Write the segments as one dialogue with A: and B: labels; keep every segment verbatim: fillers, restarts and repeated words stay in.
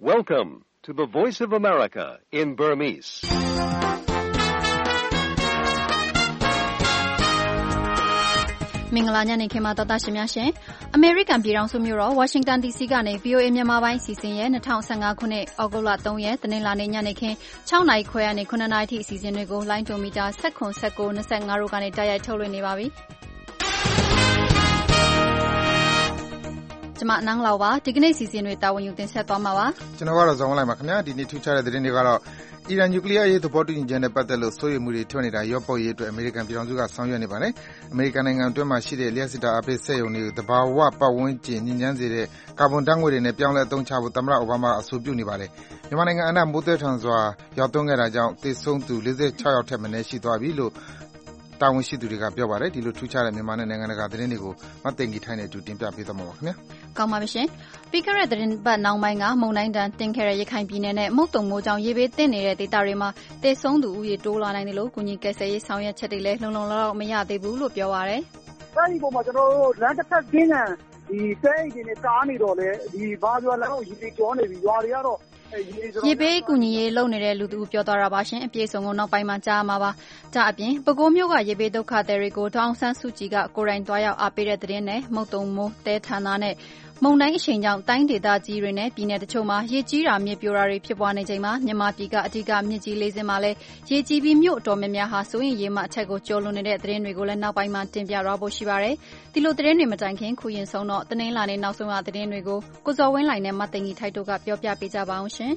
A: Welcome to the Voice of America in Burmese.
B: ။မင်္ဂလာညနေခင်းပါတော်သားရှင်များရှင်။အမေရိကန်ပြည်ထောင်စုမြို့တော်ဝါရှင်တန် ဒီ စီ ကနေ ဗီ အို အေ မြန်မာပိုင်းအစီအစဉ်ရဲ့၂၀၁၅ခုနှစ်ဩဂုတ်လ၃ရက်တနင်္လာနေ့ညနေခင်း၆နာရီခွဲကနေ၇နာရီထိအစီအစဉ်တွေကိုလိုင်းဒိုမီတာ၁၇ ၁၉ ၂၅တို့ကနေတိုက်ရိုက်ထုတ်လွှင့်နေပါပြီ။ကျွန်မနန်းလောက်ပါဒီကနေ့စီစဉ်တွေတာဝန်ယူတင်ဆက်သွားမှာပါ
C: ကျွန်တော်ကတော့ဇောင်းလိုက်ပါခင်ဗျာဒီနေ့ထူးခြားတဲ့သတင်းတွေကတော့အီရန်နျူကလ িয়ার ရေးသဘောတူညီချက်နဲ့ပတ်သက်လို့စိုးရိမ်မှုတွေထွက်နေတာရော့ပေါ့ရေးအတွက်အမေရိကန်ပြည်ထောင်စုကဆောင်ရွက်နေပါတယ်အမေရိကန်နိုင်ငံအတွင်းမှာရှိတဲ့လျှက်စစ်တာအပိတ်စက်ရုံတွေကိုတဘာဝပတ်ဝန်းကျင်ညဉ့်ညမ်းစေတဲ့ကာဗွန်ဓာတ်ငွေ့တွေနဲ့ပြောင်းလဲအသုံးချဖို့သမ္မတအိုဘားမားအဆိုပြုနေပါတယ်မြန်မာနိုင်ငံအနှံ့မိုးသည်ထန်စွာရောက်သွန်းခဲ့တာကြောင့်သေဆုံးသူ၄၆ယောက်ထက်မနည်းရှိသွားပြီလို့တာဝန်ရှိသူတွေကပြောပါတယ်ဒီလိုထူးခြားတဲ့မြန်မာနဲ့နိုင်ငံတကာသတင်းတွေကိုမသိင်္ဂီထိုင်းနဲ့အတူတင်ပြပေးသွားမှာပါခင်ဗျာ
B: ကောင်းပါပြီရှင်ပြီးခဲ့တဲ့သတင်းပတ်နောက်ပိုင်းကမုန်တိုင်းတန်တင်ခဲ့တဲ့ရခိုင်ပြည်နယ်နဲ့မုတ်တုံမိုးကြောင့်ရေဘေးသင့်နေတဲ့ဒေသတွေမှာတေဆုံးသူဦးရေတိုးလာနိုင်တယ်လို့ကုညီကယ်ဆယ်ရေးဆောင်ရွက်ချက်တွေလည်းလုံလုံလောက်လောက်မရသေးဘူးလို့ပြောပါရယ်
D: အဲဒီပုံမှာကျွန်တော်တို့လမ်းတစ်ဖက်ကင်းကန်ဒီပဲအိတ်တွေနဲ့ကားနေတော့လေဒီဘာပြောလမ်းကိုရေကျော်နေပြီရွာတွေကတော့
B: ရေဘေးကူညီရေးလုပ်နေတဲ့လူသူပြောသွားတာပါရှင်အပြည့်စုံကိုနောက်ပိုင်းမှာကြားမှာပါဒါအပြင်ပဲခူးမြို့ကရေဘေးဒုက္ခသည်တွေကိုဒေါအောင်ဆန်းစုကြည်ကကိုယ်တိုင်တွားရောက်အားပေးတဲ့သတင်းနဲ့မုတ်တုံမိုးတဲဌာနနဲ့မုန်တိုင်းအရှိန်ကြောင့်တိုင်းဒေသကြီးတွေနဲ့ပြည်내တချို့မှာရေကြီးတာမြေပြိုတာတွေဖြစ်ပွားနေချိန်မှာမြန်မာပြည်ကအထူးမြစ်ကြီးလေးစင်းမှာလည်းရေကြီးပြီးမြို့အတော်များများဟာစိုးရင်ရေမှအထက်ကိုကျော်လွန်နေတဲ့သတင်းတွေကိုလည်းနောက်ပိုင်းမှာတင်ပြရဖို့ရှိပါတယ်ဒီလိုသတင်းတွေမတိုင်ခင်ခုရင်ဆုံးတော့တနင်္လာနေ့နောက်ဆုံးရသတင်းတွေကိုကိုစော်ဝင်းလှိုင်နဲ့မသိင်ကြီးထိုက်တို့ကပြောပြပေးကြပါအောင်ရှင်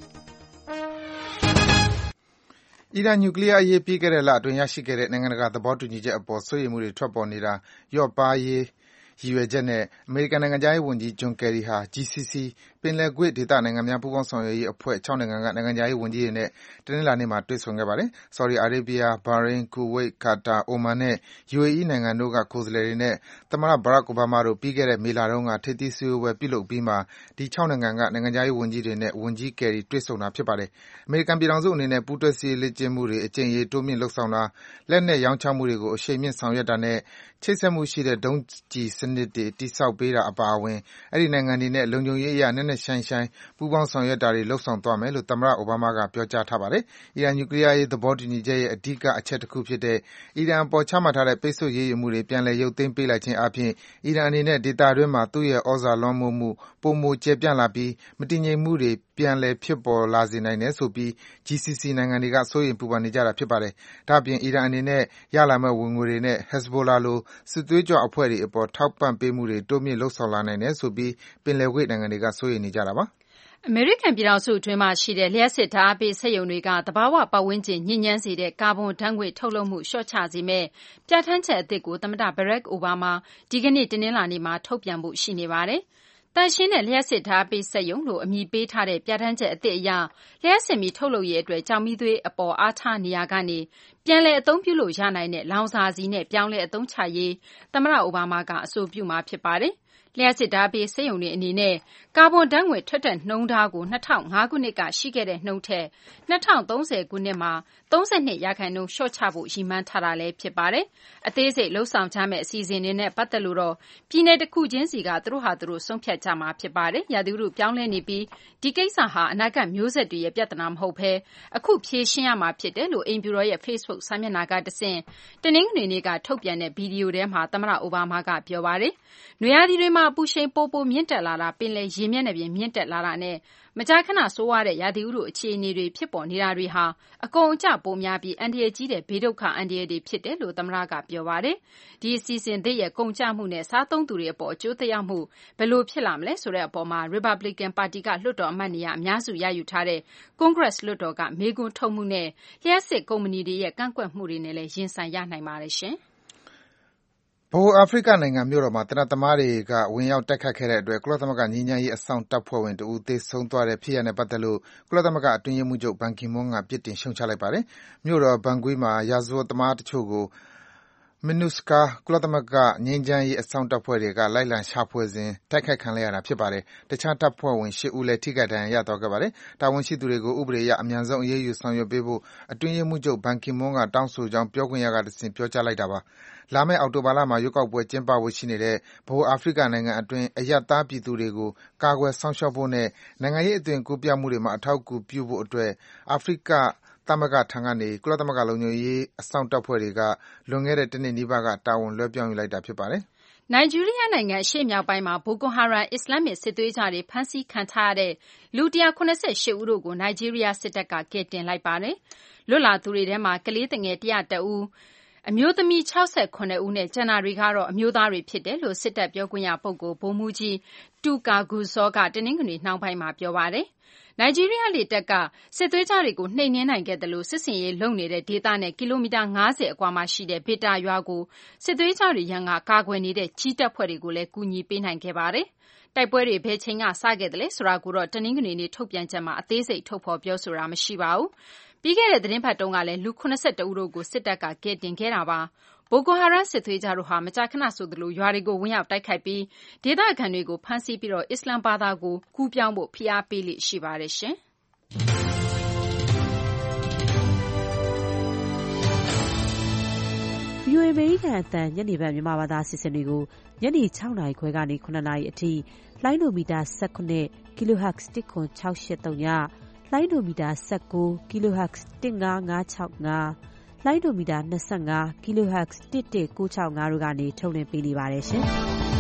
C: အီရန်နျူကလ িয়ার အရေးပြီးခဲ့တဲ့လအတွင်းရရှိခဲ့တဲ့နိုင်ငံတကာသဘောတူညီချက်အပေါ်စိုးရိမ်မှုတွေထွက်ပေါ်နေတာလျော့ပါးရေးရည်ရွယ်ချက်နဲ့အမေရိကန်နိုင်ငံခြားရေးဝန်ကြီးဂျွန်ကယ်ရီဟာ ဂျီ စီ စီ ပင်လယ်ကွေ့ဒေသနိုင်ငံများပူးပေါင်းဆောင်ရွက်ရေးအဖွဲ့၆နိုင်ငံကနိုင်ငံခြားရေးဝန်ကြီးတွေနဲ့တနင်္လာနေ့မှာတွေ့ဆုံခဲ့ပါတယ်။ Saudi Arabia, Bahrain, Kuwait, Qatar, Oman နဲ့ ယူ အေ အီး နိုင်ငံတို့ကကိုယ်စားလှယ်တွေနဲ့သမ္မတ Barack Obama တို့ပြီးခဲ့တဲ့မေလတုန်းကထိပ်သီးစည်းဝေးပွဲပြုလုပ်အပြီးမှာဒီ၆နိုင်ငံကနိုင်ငံခြားရေးဝန်ကြီးတွေနဲ့ဝန်ကြီးကယ်ရီတွေ့ဆုံတာဖြစ်ပါတယ်။အမေရိကန်ပြည်ထောင်စုအနေနဲ့ပူးတွဲစစ်ရေးလေ့ကျင့်မှုတွေအကြိမ်ရေတိုးမြှင့်လုပ်ဆောင်တာလက်နက်ရောင်းချမှုတွေကိုအရှိန်မြှင့်ဆောင်ရွက်တာနဲ့ချိတ်ဆက်မှုရှိတဲ့ဒုံးကျည်စနစ်တွေတည်ဆောက်ပေးတာအပါအဝင်အဲဒီနိုင်ငံတွေနဲ့လုံခြုံရေးအရနက်နက်ရှိုင်းရှိုင်းပူးပေါင်းဆောင်ရွက်တာတွေလုပ်ဆောင်သွားမယ်လို့သမ္မတအိုဘားမားကပြောကြားထားပါတယ်။အီရန်နျူကလ িয়ার ရေးသဘောတူညီချက်ရဲ့အဓိကအချက်တစ်ခုဖြစ်တဲ့အီရန်အပေါ်ချမှတ်ထားတဲ့ပိတ်ဆို့ရေးယူမှုတွေပြန်လည်ရုပ်သိမ်းပေးလိုက်ခြင်းအားဖြင့်အီရန်အနေနဲ့ဒေသတွင်းမှာသူ့ရဲ့ဩဇာလွှမ်းမိုးမှုပိုမိုကျယ်ပြန့်လာပြီးမတည်ငြိမ်မှုတွေပြန်လည်ဖြစ်ပေါ်လာစေနိုင်တယ်ဆိုပြီး ဂျီ စီ စီ နိုင်ငံတွေကစိုးရိမ်ပူပန်နေကြတာဖြစ်ပါတယ်။ဒါ့အပြင်အီရန်အနေနဲ့ရလာမယ့်ဝင်ငွေတွေနဲ့ Hezbollah လိုစစ်သွေးကြွအဖွဲ့တွေအပေါ်ထောက်ပံ့ပေးမှုတွေတိုးမြှင့်လုပ်ဆောင်လာနိုင်တယ်ဆိုပြီးပင်လယ်ကွေ့နိုင်ငံတွေကစိုးရိမ်နေကြတာပါ
E: အမေရိကန်ပြည်ထောင်စုအတွင်းမှာရှိတဲ့လျှပ်စစ်ဓာတ်အားပေးစက်ရုံတွေကသဘာဝပတ်ဝန်းကျင်ညစ်ညမ်းစေတဲ့ကာဗွန်ဓာတ်ငွေ့ထုတ်လွှတ်မှုလျှော့ချစေမယ့်ပြဋ္ဌာန်းချက်အသစ်ကိုသမ္မတ Barack Obama ဒီကနေ့တနင်္လာနေ့မှာထုတ်ပြန်ဖို့ရှိနေပါတယ်။သန့်ရှင်းတဲ့လျှပ်စစ်ဓာတ်အားပေးစက်ရုံလို့အမည်ပေးထားတဲ့ပြဋ္ဌာန်းချက်အသစ်အရလျှပ်စစ်မီးထုတ်လုပ်ရေးအတွက်ကျောက်မီးသွေးအပေါ်အားထားနေရာကနေပြန်လည်အသုံးပြုလို့ရနိုင်တဲ့လောင်စာဆီနဲ့ပြောင်းလဲအသုံးချရေးသမ္မတအိုဘားမားကအဆိုပြုမှာဖြစ်ပါတယ်။လျှပ်စစ်ဓာတ်ပေးစက်ရုံတွေအနေနဲ့ကာဗွန်ဓာတ်ငွေ့ထွက်တဲ့နှုန်းထားကို၂၀၀၅ခုနှစ်ကရှိခဲ့တဲ့နှုန်းထက်၂၀၃၀ခုနှစ်မှာ၃၂ရာခိုင်နှုန်းလျှော့ချဖို့ရည်မှန်းထားတာလည်းဖြစ်ပါတယ်။အသေးစိတ်လုပ်ဆောင်ကြမယ့်အစီအစဉ်တွေနဲ့ပတ်သက်လို့တော့ပြည်내တစ်ခုချင်းစီကသူတို့ဟာသူတို့ဆုံးဖြတ်ကြမှာဖြစ်ပါတယ်။ရာသီဥတုပြောင်းလဲနေပြီးဒီကိစ္စဟာအနာဂတ်မျိုးဆက်တွေရဲ့ပြဿနာမဟုတ်ဘဲအခုဖြေရှင်းရမှာဖြစ်တယ်လို့အိမ်ဖြူတော်ရဲ့ Facebook စာမျက်နှာကတဆင့်တနင်္ဂနွေနေ့ကထုတ်ပြန်တဲ့ဗီဒီယိုထဲမှာသမ္မတအိုဘားမားကပြောပါတယ်။နွေရာသီတွေမှာအပူရှိန်ပိုပိုမြင့်တက်လာတာပင်လယ်ရေမျက်နှာပြင်မြင့်တက်လာတာနဲ့မကြာခဏဆိုးဝါးတဲ့ရာသီဥတုအခြေအနေတွေဖြစ်ပေါ်နေတာတွေဟာအကုန်အကျပိုများပြီးအန္တရာယ်ကြီးတဲ့ဘေးဒုက္ခအန္တရာယ်တွေဖြစ်တယ်လို့သမ္မတကပြောပါတယ်။ဒီအစီအစဉ်သစ်ရဲ့ကုန်ကျမှုနဲ့စားသုံးသူတွေအပေါ်အကျိုးသက်ရောက်မှုဘယ်လိုဖြစ်လာမလဲဆိုတဲ့အပေါ်မှာ Republican ပါတီကလွှတ်တော်အမတ်နေရာအများစုရယူထားတဲ့ Congress လွှတ်တော်ကမေးခွန်းထုတ်မှုနဲ့လျှပ်စစ်ကုမ္ပဏီတွေရဲ့ကန့်ကွက်မှုတွေနဲ့လည်းရင်ဆိုင်ရနိုင်ပါတယ်ရှင်။
C: ဗဟိုအာဖရိကနိုင်ငံမြို့တော်မှာသေနတ်သမားတွေကဝင်ရောက်တိုက်ခိုက်ခဲ့တဲ့အတွက်ကုလသမဂ္ဂငြိမ်းချမ်းရေးအစောင့်တပ်ဖွဲ့ဝင်တဦးသေဆုံးသွားတဲ့ဖြစ်ရပ်နဲ့ပတ်သက်လို့ကုလသမဂ္ဂအတွင်းရေးမှူးချုပ်ဘန်ကီမွန်းကပြစ်တင်ရှုတ်ချလိုက်ပါတယ်။မြို့တော်ဘန်ဂွီမှာရာဇဝတ်သမားတချို့ကို MINUSCA ကုလသမဂ္ဂငြိမ်းချမ်းရေးအစောင့်တပ်ဖွဲ့တွေကလိုက်လံရှာဖွေစဉ်တိုက်ခိုက်ခံလိုက်ရတာဖြစ်ပါတယ်။တခြားတပ်ဖွဲ့ဝင်ရှစ်ဦးလည်းထိခိုက်ဒဏ်ရာရသွားခဲ့ပါတယ်။တာဝန်ရှိသူတွေကိုဥပဒေအရအမြန်ဆုံးအရေးယူဆောင်ရွက်ပေးဖို့အတွင်းရေးမှူးချုပ်ဘန်ကီမွန်းကတောင်းဆိုကြောင်းပြောခွင့်ရကတဆင့်ပြောကြားလိုက်တာပါ။လာမယ့်အောက်တိုဘာလမှာရွေးကောက်ပွဲကျင်းပဖို့ရှိနေတဲ့ဗဟိုအာဖရိကနိုင်ငံအတွင်းအရပ်သားပြည်သူတွေကိုကာကွယ်စောင့်ရှောက်ဖို့နဲ့နိုင်ငံရေးအသွင်ကူးပြောင်းမှုတွေမှာအထောက်အကူပြုဖို့အတွက်အာဖရိကသမဂ္ဂထံကနေကုလသမဂ္ဂလုံခြုံရေးအစောင့်တပ်ဖွဲ့တွေကလွန်ခဲ့တဲ့တနှစ်နီးပါးကတာဝန်လွှဲပြောင်းယူလိုက်တာဖြစ်ပါတယ်
E: ။နိုင်ဂျီးရီးယားနိုင်ငံအရှေ့မြောက်ပိုင်းမှာဘိုကိုဟာရမ်အစ္စလာမစ်စစ်သွေးကြွတွေဖမ်းဆီးခံထားရတဲ့လူ၁၇၈ဦးတို့ကိုနိုင်ဂျီးရီးယားစစ်တပ်ကကယ်တင်လိုက်ပါတယ်။လွတ်လာသူတွေထဲမှာကလေးသူငယ်၁၀၁ဦးအမျိုးသမီး၆၇ဦးနဲ့ကျန်တာတွေကတော့အမျိုးသားတွေဖြစ်တယ်လို့စစ်တပ်ပြောခွင့်ရပုဂ္ဂိုလ်ဗိုလ်မှူးကြီးတူကာဂူဇောကတနင်္ဂနွေနှောင်းပိုင်းမှာပြောပါတယ်။နိုင်ဂျီးရီးယားလေတပ်ကစစ်သွေးကြွတွေကိုနှိမ်နင်းနိုင်ခဲ့တယ်လို့စစ်စင်ရေးလုပ်နေတဲ့ဒေသနဲ့ကီလိုမီတာ၅၀အကွာမှာရှိတဲ့ဘေတာရွာကိုစစ်သွေးကြွတွေရန်ကကာကွယ်နေတဲ့ကြီးတပ်ဖွဲ့တွေကိုလည်းကူညီပေးနိုင်ခဲ့ပါတယ်။တိုက်ပွဲတွေဘယ်ချိန်ကစခဲ့တယ်လဲဆိုတာကိုတော့တနင်္ဂနွေနေ့ထုတ်ပြန်ချက်မှာအသေးစိတ်ထုတ်ဖော်ပြောဆိုတာမရှိပါဘူး။ပြီးခဲ့တဲ့သတင်းပတ်တုန်းကလည်းလူ၇၁ဦးတို့ကိုစစ်တပ်ကကယ်တင်ခဲ့တာပါ။ဘိုကိုဟာရမ်စစ်သွေးကြွတို့ဟာမကြာခဏဆိုသလိုရွာတွေကိုဝင်ရောက်တိုက်ခိုက်ပြီးဒေသခံတွေကိုဖမ်းဆီးပြီးတော့အစ္စလမ်ဘာသာကိုကူးပြောင်းဖို့ဖိအားပေးလိရှိပါတယ်ရှင်။
F: ဗွီအိုအေ အမေရိကန်အသံညနေပိုင်းမြန်မာဘာသာအစီအစဉ်တွေကိုညနေ၆နာရီခွဲကနေ၇နာရီအထိလိုင်းဒိုမီတာ၁၇ kilohertz တစ်ခွန်၆၈၃ညလိုင်းဒိုမီတာ၁၉ kilohertz တစ်၅၅၆၅လိုင်းဒိုမီတာ၂၅ kilohertz တစ်၁၉၆၅တို့ကနေထုတ်လွှင့်ပေးနေပါတယ်ရှင်။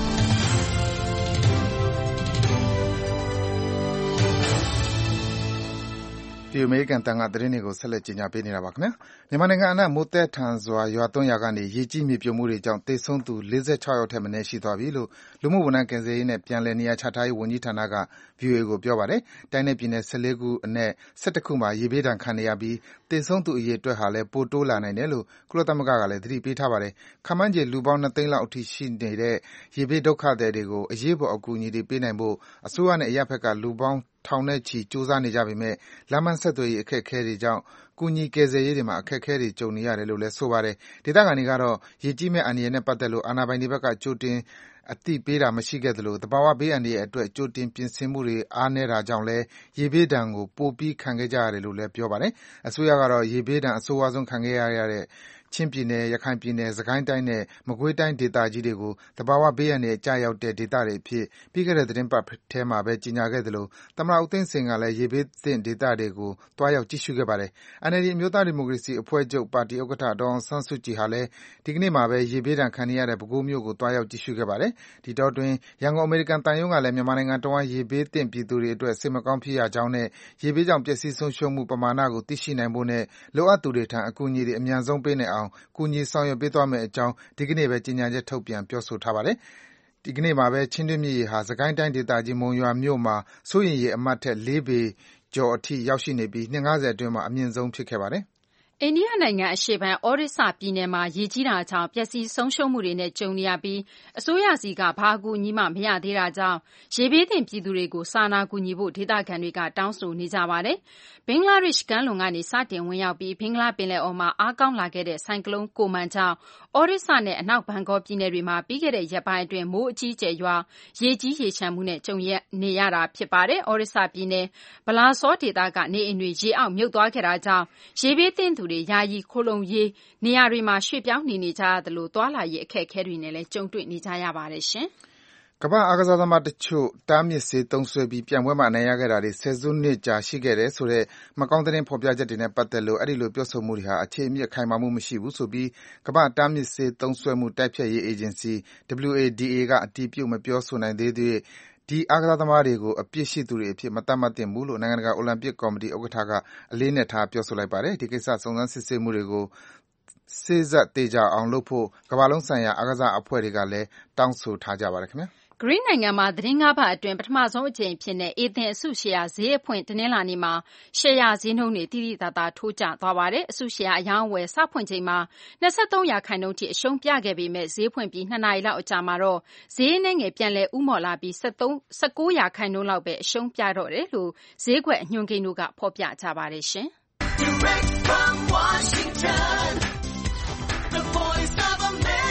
C: ဒီအမေရိကန်တန်ကသတင်းတွေကိုဆက်လက်ကြီးညာပေးနေတာပါခင်ဗျာမြန်မာနိုင်ငံအနှံ့မိုးတဲထန်စွာရွာသွန်းရာကနေရေကြီးမြေပြိုမှုတွေကြောင့်သေဆုံးသူ၄၆ယောက်ထက်မနည်းရှိသွားပြီလို့လူမှုဝန်ထမ်းကယ်ဆယ်ရေးနဲ့ပြန်လည်နေရာချထားရေးဝန်ကြီးဌာနက ဗွီအိုအေ ကိုပြောပါတယ်တိုင်းနယ်ပြည်နယ်၁၄ခုအနက်၁၁ခုမှာရေဘေးဒဏ်ခံနေရပြီးသေဆုံးသူအရေအတွက်ဟာလည်းပိုတိုးလာနိုင်တယ်လို့ကုလသမဂ္ဂကလည်းသတိပေးထားပါတယ်ခန့်မှန်းခြေလူပေါင်း၂သိန်းလောက်အထိရှိနေတဲ့ရေဘေးဒုက္ခသည်တွေကိုအရေးပေါ်အကူအညီတွေပေးနိုင်ဖို့အစိုးရနဲ့အရပ်ဘက်ကလူပေါင်းထောင်နဲ့ချီစူးစမ်းနေကြပေမဲ့လမ်းမဆက်သွယ်ရေးအခက်အခဲတွေကြောင့်ကူညီကယ်ဆယ်ရေးတွေမှာအခက်အခဲတွေကြုံနေရတယ်လို့လည်းဆိုပါတယ်ဒေသခံတွေကတော့ရေကြီးမဲ့အန္တရာယ်နဲ့ပတ်သက်လို့အာဏာပိုင်တွေဘက်ကကြိုတင်အသိပေးတာမရှိခဲ့သလိုသဘာဝဘေးအန္တရာယ်အတွက်ကြိုတင်ပြင်ဆင်မှုတွေအားနည်းတာကြောင့်လည်းရေဘေးဒဏ်ကိုပိုပြီးခံခဲ့ကြရတယ်လို့လည်းပြောပါတယ်အစိုးရကတော့ရေဘေးဒဏ်အဆိုးဝါးဆုံးခံခဲ့ရတဲ့ချင်းပြည်နယ်၊ရခိုင်ပြည်နယ်၊စကိုင်းတိုင်းနဲ့မကွေးတိုင်းဒေသကြီးတွေကိုသဘာဝဘေးအန္တရာယ်ကျရောက်တဲ့ဒေသတွေအဖြစ်ပြီးခဲ့တဲ့သီတင်းပတ်ထဲမှာပဲကြေညာခဲ့သလိုသမ္မတဦးသိန်းစိန်ကလည်းရေဘေးသင့်ဒေသတွေကိုသွားရောက်ကြည့်ရှုခဲ့ပါတယ်။ အန်အယ်လ်ဒီအမျိုးသားဒီမိုကရေစီအဖွဲ့ချုပ်ပါတီဥက္ကဋ္ဌဒေါ်အောင်ဆန်းစုကြည်ဟာလည်းဒီကနေ့မှာပဲရေဘေးဒဏ်ခံနေရတဲ့ပဲခူးမြို့ကိုသွားရောက်ကြည့်ရှုခဲ့ပါတယ်။ဒီအတောအတွင်းရန်ကုန်အမေရိကန်သံရုံးကလည်းမြန်မာနိုင်ငံတဝှမ်းရေဘေးသင့်ပြည်သူတွေအတွက်စိတ်မကောင်းဖြစ်ရကြောင်းနဲ့ရေဘေးကြောင့်ပျက်စီးဆုံးရှုံးမှုပမာဏကိုသိရှိနိုင်ဖို့နဲ့လိုအပ်သူတွေထံအကူအညီတွေအမြန်ဆုံးပေးနိုင်အောင်ကူညီဆောင်ရွက်ပေးသွားမယ့်အကြောင်းဒီကနေ့ပဲကြေညာချက်ထုတ်ပြန်ပြောဆိုထားပါတယ်။ဒီကနေ့မှာပဲချင်းတွင်းမြစ်ရေဟာစစ်ကိုင်းတိုင်းဒေသကြီးမုံရွာမြို့မှာစိုးရိမ်ရေအမှတ်ထက်၄ပေကျော်အထိရောက်ရှိနေပြီးနှစ်၅၀အတွင်းမှာအမြင့်ဆုံးဖြစ်ခဲ့ပါတယ်။
E: အိန္ဒိယနိုင်ငံအရှေ့ပိုင်းဩရစ္စပြည်နယ်မှာရေကြီးတာကြောင့်ပျက်စီးဆုံးရှုံးမှုတွေနဲ့ကြုံနေရပြီးအစိုးရဆီကဘာအကူအညီမှမရသေးတာကြောင့်ရေဘေးသင့်ပြည်သူတွေကိုစာနာကူညီဖို့ဒေသခံတွေကတောင်းဆိုနေကြပါတယ်။ဘင်္ဂလားဒေ့ရှ်ကမ်းလွန်ကနေစတင်ဝင်ရောက်ပြီးဘင်္ဂလားပင်လယ်အော်မှာအားကောင်းလာခဲ့တဲ့ဆိုင်ကလုန်းကိုမန်ကြောင့်ဩရစ္စနဲ့အနောက်ဘန်ဂေါပြည်နယ်တွေမှာပြီးခဲ့တဲ့ရက်ပိုင်းအတွင်းမိုးအကြီးအကျယ်ရွာရေကြီးရေချမ်းမှုနဲ့ကြုံနေရတာဖြစ်ပါတယ်။ဩရစ္စပြည်နယ်ဗလာဆောဒေသကနေအိမ်တွေရေအောက်မြုပ်သွားခဲ့တာကြောင့်ရေဘေးသင့်သူတွေယာယီခိုလှုံရေးနေရာတွေမှာရွှေ့ပြောင်းနေနေကြရသလိုသွားလာရေးအခက်အခဲတွေနဲ့လည်းကြုံတွေ့နေကြရပါတယ်ရှင်
C: ။ကမ္ဘာ့အားကစားသမားတချို့တားမြစ်ဆေးသုံးစွဲပြီးပြိုင်ပွဲမှာအနိုင်ရခဲ့တာတွေဆယ်စုနှစ်ကြာရှိခဲ့တယ်ဆိုတဲ့မကောင်းသတင်းဖော်ပြချက်တွေနဲ့ပတ်သက်လို့အဲဒီလိုပြောဆိုမှုတွေဟာအခြေအမြစ်ခိုင်မာမှုမရှိဘူးဆိုပြီးကမ္ဘာ့တားမြစ်ဆေးသုံးစွဲမှုတိုက်ဖျက်ရေးအေဂျင်စီ W A D A ကအတည်ပြုမပြောဆိုနိုင်သေးသရွေ့ဒီအားကစားသမားတွေကိုအပြစ်ရှိသူတွေအဖြစ်မသတ်မှတ်သင့်ဘူးလို့နိုင်ငံတကာအိုလံပစ်ကော်မတီဥက္ကဋ္ဌကအလေးအနက်ထားပြောဆိုလိုက်ပါတယ်။ဒီကိစ္စစုံစမ်းစစ်ဆေးမှုတွေကိုစေ့စပ်သေချာအောင်လုပ်ဖို့ကမ္ဘာလုံးဆိုင်ရာအားကစားအဖွဲ့တွေကလည်းတောင်းဆိုထားကြပါတယ်ခင်ဗျာ။
E: ဂရိနိုင်ငံမှာသီတင်းငါးပတ်အတွင်းပထမဆုံးအကြိမ်အဖြစ်အေသင်အစုရှယ်ယာဈေးအဖွင့်တနင်္လာနေ့မှာရှယ်ယာဈေးနှုန်းတွေသိသိသာသာထိုးကျသွားပါတယ်။အစုရှယ်ယာအရောင်းအဝယ်စဖွင့်ချိန်မှာ၂၃ရာခိုင်နှုန်းထိအရှုံးပြခဲ့ပေမဲ့ဈေးဖွင့်ပြီး၂နာရီလောက်အကြာမှာတော့ဈေးအနည်းငယ်ပြန်လည်ဦးမော့လာပြီး၁၉ရာခိုင်နှုန်းလောက်ပဲအရှုံးပြတော့တယ်လို့ဈေးကွက်အညွှန်းကိန်းတို့ကဖော်ပြကြပါတယ်ရှင်။ Direct from Washington, the voice of America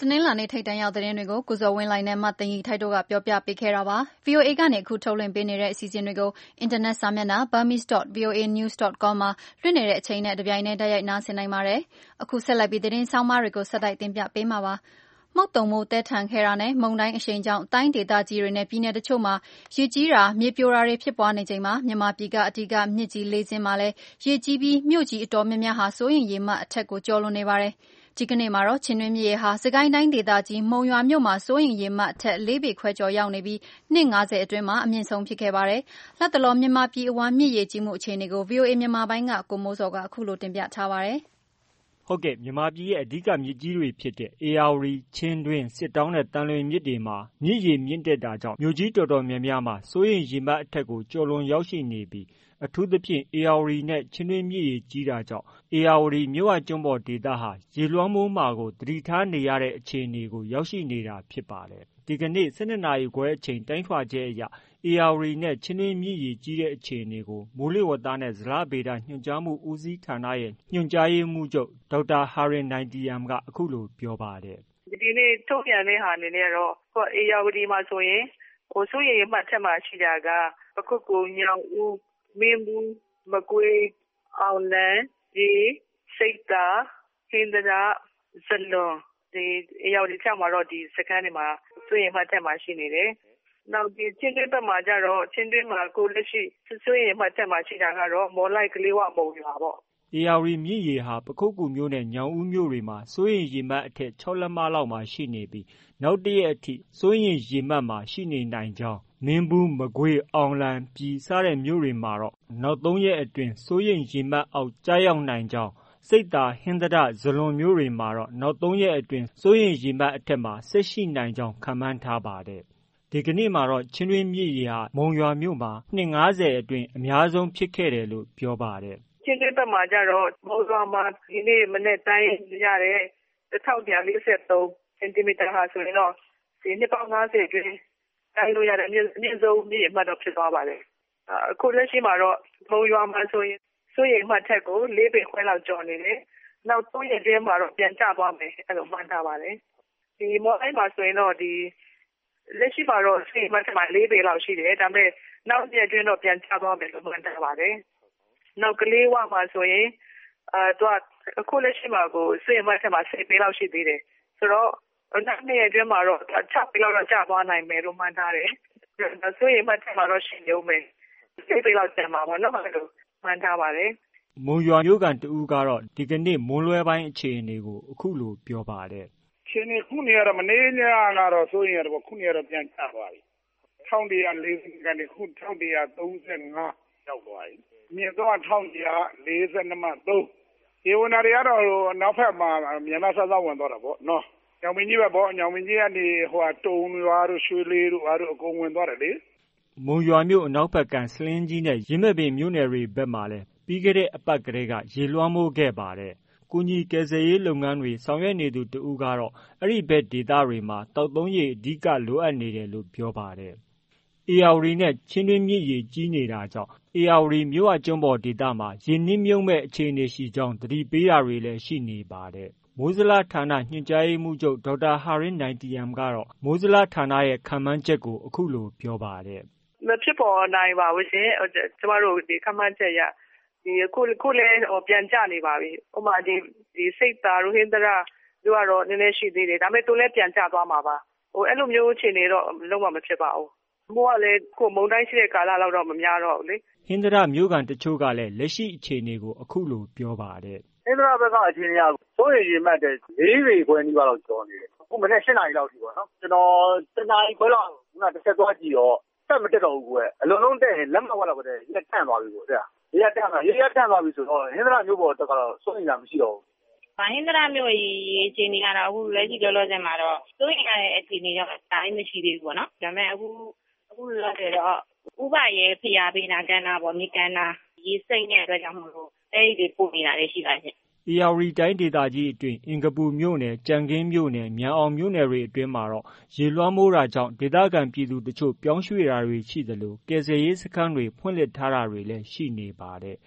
B: နင်္လာနေ့ထိပ်တန်းရောက်သတင်းတွေကိုကိုဇော်ဝင်းလှိုင်နဲ့မသိင်္ဂီထိုက်တို့ကပြောပြပေးခဲ့တာပါ။ ဗွီအိုအေကနေအခုထုတ်လွှင့်ပေးနေတဲ့အစီအစဉ်တွေကိုအင်တာနက်စာမျက်နှာ burmese dot v o a news dot com မှာလွှင့်နေတဲ့အချိန်နဲ့တပြိုင်တည်းတိုက်ရိုက်နားဆင်နိုင်ပါတယ်။အခုဆက်လက်ပြီးသတင်းဆောင်မတွေကိုဆက်တိုက်တင်ပြပေးမှာပါ။မုတ်တုံမိုးတဲထန်ခဲ့တာနဲ့မုန်တိုင်းအရှိန်ကြောင့်တိုင်းဒေသကြီးတွေနဲ့ပြည်내တချို့မှာရေကြီးတာမြေပြိုတာတွေဖြစ်ပွားနေချိန်မှာမြန်မာပြည်ကအဓိကမြစ်ကြီးလေးစင်းမှာလည်းရေကြီးပြီးမြို့ကြီးအတော်များများဟာစိုးရိမ်ရေမှတ်အထက်ကိုကျော်လွန်နေပါတယ်။ဒီကနေ့မှာတော့ချင်းတွင်းမြစ်ရေဟာစကိုင်းတိုင်းဒေသကြီးမုံရွာမြို့မှာစိုးရိမ်ရေမှတ်အထက်လေးပေခွဲကျော်ရောက်နေပြီးနှစ်ငါးဆယ်အတွင်းမှာအမြင့်ဆုံးဖြစ်ခဲ့ပါတယ်။လက်တလောမြန်မာပြည်အဝမ်းမြစ်ရေကြီးမှုအခြေအနေကို ဗွီအိုအေမြန်မာပိုင်းကကိုမိုးစောကအခုလိုတင်ပြထားပါတယ်။
G: ဟုတ်ကဲ့မြန်မာပြည်ရဲ့အဓိကမြစ်ကြီးတွေဖြစ်တဲ့ဧရာဝတီချင်းတွင်းစစ်တောင်းနဲ့တန်လွင်မြစ်တွေမှာမြစ်ရေမြင့်တက်တာကြောင့်မြို့ကြီးတော်တော်များများမှာစိုးရိမ်ရေမှတ်အထက်ကိုကျော်လွန်ရောက်ရှိနေပြီးအထူးသဖြင့်ဧရာဝတီနဲ့ချင်းတွင်းမြစ်ရေကြီးတာကြောင့်ဧရာဝတီမြစ်ဝကျွန်းပေါ်ဒေသဟာရေလွှမ်းမိုးမှာကိုသတိထားနေရတဲ့အခြေအနေကိုရောက်ရှိနေတာဖြစ်ပါတယ်။ဒီကနေ့၁၂နာရီခွဲအချိန်တိုင်းထွာချက်အရဧရာဝတီနဲ့ချင်းတွင်းမြစ်ရေကြီးတဲ့အခြေအနေကိုမိုးလေဝသနဲ့ဇလဗေဒညွှန်ကြားမှုဦးစီးဌာနရဲ့ညွှန်ကြားရေးမှူးချုပ်ဒေါက်တာဟာရင်နိုင်တီယမ်ကအခုလိုပြောပါတယ်
H: ။ဒီနေ့ထုတ်ပြန်တဲ့ဟာအနေနဲ့တော့ဧရာဝတီမှာဆိုရင်ဟိုစိုးရိမ်ရေမှတ်ထက်မှာရှိတာကပခုက္ကူ၊ညောင်ဦး၊မင်းဘူး၊မကွေး၊အောင်လံ၊ရေ၊ဆိပ်သာ၊ဟင်္သာတ၊ဇလွန်ဒီဧရာဝတီဖြတ်မှာတော့ဒီစခန်းတွေမှာစိုးရိမ်မှတ်ထက်မှာရှိနေတယ်။နောက်ဒီချင်းတွင်းဘက်မှာကြတော့ချင်းတွင်းမှာကိုလက်ရှိစိုးရိမ်မှတ်ထက်မှာရှိတာကတော့မော်လိုက်ကလေးဝမုံရွာပေါ့
G: ။ဧရာဝတီမြစ်ရေဟာပခုက္ကူမြို့နဲ့ညောင်ဦးမြို့တွေမှာစိုးရိမ်ရေမှတ်အထက်၆လက်မလောက်မှာရှိနေပြီးနောက်တရက်အထိစိုးရိမ်ရေမှတ်မှာရှိနေနိုင်ကြောင်းမင်းဘူး၊မကွေး၊အောင်လံ၊ပြည်စတဲ့မြို့တွေမှာတော့နောက်သုံးရက်အတွင်းစိုးရိမ်ရေမှတ်အောက်ကျရောက်နိုင်ကြောင်းဆိပ်သာ၊ဟင်္သာတ၊ဇလွန်မြို့တွေမှာတော့နောက်သုံးရက်အတွင်းစိုးရိမ်ရေမှတ်အထက်မှာဆက်ရှိနိုင်ကြောင်းခန့်မှန်းထားပါတယ်။ဒီကနေ့မှာတော့ချင်းတွင်းမြစ်ရေဟာမုံရွာမြို့မှာနှစ်ငါးဆယ်အတွင်းအများဆုံးဖြစ်ခဲ့တယ်လို့ပြောပါတယ်
H: ။ချင်းတွင်းဘက်မှာကြတော့မုံရွာမှာဒီနေ့မနေ့တိုင်းရတဲ့တစ်ထောင်တရာလေးဆယ်သုံးစင်တီမီတာဟာဆိုရင်တော့ဒီနှစ်ပေါင်းငါးဆယ်အတွင်းတိုင်းလို့ရတဲ့အမြင့်ဆုံးမြစ်ရေမှတ်တော့ဖြစ်သွားပါတယ်။အခုလက်ရှိမှာတော့မုံရွာမှာဆိုရင်စိုးရိမ်မှတ်ထက်ကိုလေးပေခွဲလောက်ကျော်နေတယ်။နောက်သုံးရက်အတွင်းမှာတော့ပြန်ကျသွားမယ်အဲ့လိုမှန်းထားပါတယ်။ဒီမော်အိုင်းမှာဆိုရင်တော့ဒီလက်ရှိမှာတော့စိုးရိမ်မှတ်ထက်မှာလေးပေလောက်ရှိတယ်။ဒါပေမဲ့နောက်ရက်အတွင်းတော့ပြန်ကျသွားမယ်လို့မှန်းထားပါတယ်။နောက်ကလေးဝမှာဆိုရင်အဲတော့အခုလက်ရှိမှာကိုစိုးရိမ်မှတ်ထက်မှာဆယ်ပေလောက်ရှိသေးတယ်။ဆိုတော့နောက်နေ့အတွင်းမှာတော့၆ပေလောက်တော့ကျသွားနိုင်မယ်လို့မှန်းထားတယ်။စိုးရိမ်မှတ်ထက်မှာတော့ရှိနေဦးမယ်။စိတ်ပေလောက်ကျန်မှာပေါ့နော်အဲ့လိုမှန်းထားပါတယ်
G: ။မုံရွာမြို့ကန်တဦးကတော့ဒီကနေ့မွန်းလွဲပိုင်းအခြေအနေကိုအခုလိုပြောပါတယ်
I: ။ချင်းနေခုနေရတော့မနေညကတော့စိုးရင်ရတော့ခုနေရတော့ပြန်ကျသွားပြီ။ထောင်တရာလေးဆယ်ကနေခုထောင်တရာသုံးဆယ်ငါးရောက်သွားပြီ။မြင့်တော့ထောင်တရာလေးဆယ်နှစ်မှသုံးရေဝန်တွေကတော့နောက်ဖက်မှာမြန်မာစားစားဝင်သွားတာပေါ့နော်။ညောင်မင်းကြီးပဲပေါ့ညောင်မင်းကြီးကနေဟိုတုံရွာတို့ရွှေလေးတို့အားတို့အကုန်ဝင်သွားတယ်လေ
G: ။မုံရွာမြို့အနောက်ဘက်ကစလင်းကြီးနဲ့ရင်းမဲ့ပင်မြို့နယ်တွေဘက်မှာလည်းပြီးခဲ့တဲ့အပတ်ကလေးကရေလွှမ်းမိုးခဲ့ပါတယ်။ကူညီကယ်ဆယ်ရေးလုပ်ငန်းတွေဆောင်ရွက်နေသူတဦးကတော့အဲ့ဒီဘက်ဒေသတွေမှာတောက်သုံးရေအဓိကလိုအပ်နေတယ်လို့ပြောပါတယ်။ဧရာဝတီနဲ့ချင်းတွင်းမြစ်ရေကြီးနေတာကြောင့်ဧရာဝတီမြစ်ဝကျွန်းပေါ်ဒေသမှာရေနစ်မြုပ်မဲ့အခြေအနေရှိကြောင်းသတိပေးတာတွေလည်းရှိနေပါတယ်။မိုးဇလဌာနညွှန်ကြားရေးမှူးချုပ်ဒေါက်တာဟာရင်နိုင်တီယမ်ကတော့မိုးဇလဌာနရဲ့ခန့်မှန်းချက်ကိုအခုလိုပြောပါတယ်
H: ။မဖြစ်ပေါ်နိုင်ပါဘူးရှင်။ကျမတို့ဒီခန့်မှန်းချက်ရဒီခုခုလည်းဟိုပြန်ကျနေပါပြီ။ဥပမာဒီဒီစိတ်သာရိုဟင်တရာတို့ကတော့နည်းနည်းရှိသေးတယ်။ဒါပေမဲ့သူလည်းပြန်ကျသွားမှာပါ။ဟိုအဲ့လိုမျိုးအခြေအနေတော့လုံးဝမဖြစ်ပါဘူး။မိုးကလည်းခုမုန်တိုင်းရှိတဲ့ကာလလောက်တော့မများတော့ဘူးလေ
G: ။ဟင်္သာတမြို့ကန်တချို့ကလည်းလက်ရှိအခြေအနေကိုအခုလိုပြောပါတယ်
J: ။ဟင်္သာတဘက်ကအခြေအနေကစိုးရိမ်ရေမှတ်တဲ့လေးပေခွဲနီးပါးလောက်ကျော်နေတယ်။အခုမနေ့၈နာရီလောက်ရှိပါတော့။ကျွန်တော်တနာရီခွဲလောက်ကတစ်ချက်သွားကြည့်တော့တက်မတက်တော့ဘူးကွယ်။အလုံးလုံးတက်ရင်လက်မဝက်လောက်ပဲရက်တန့်သွားပြီပေါ့ဗျာ။ရေရတန့်သွားရေရတန့်သွားပြီဆိုတော့ဟင်္သာတမြို့ပေါ်တက်ကတော့စိုးရိမ်တာမရှိတော့ဘူး
K: ။ဟင်္သာတမြို့ရေအခြေအနေကတော့အခုလက်ရှိလောလောဆယ်မှာတော့စိုးရိမ်ရတဲ့အခြေအနေတော့တိုင်းမရှိသေးဘူးပေါ့နော်။ဒါပေမဲ့အခုအခုလောလောဆယ်တော့ဥပရဲ့ဖျားပေးတာကန်းတာပေါ့မြေကန်းတာရေစိမ့်တဲ့အတွက်ကြောင့်မို့လို့အဲ့ဒီပို့နေတာလည်းရှိပါရှင်
G: ။ဧရာဝတီတိုင်းဒေသကြီးအတွင်းအင်္ဂပူမြို့နယ်၊ကြံခင်းမြို့နယ်၊မြန်အောင်မြို့နယ်တွေအတွင်းမှာတော့ရေလွှမ်းမိုးတာကြောင့်ဒေသခံပြည်သူတချို့ပြောင်းရွှေ့တာတွေရှိသလိုကယ်ဆယ်ရေးစခန်းတွေဖွင့်လှစ်ထားတာတွေလည်းရှိနေပါတယ်။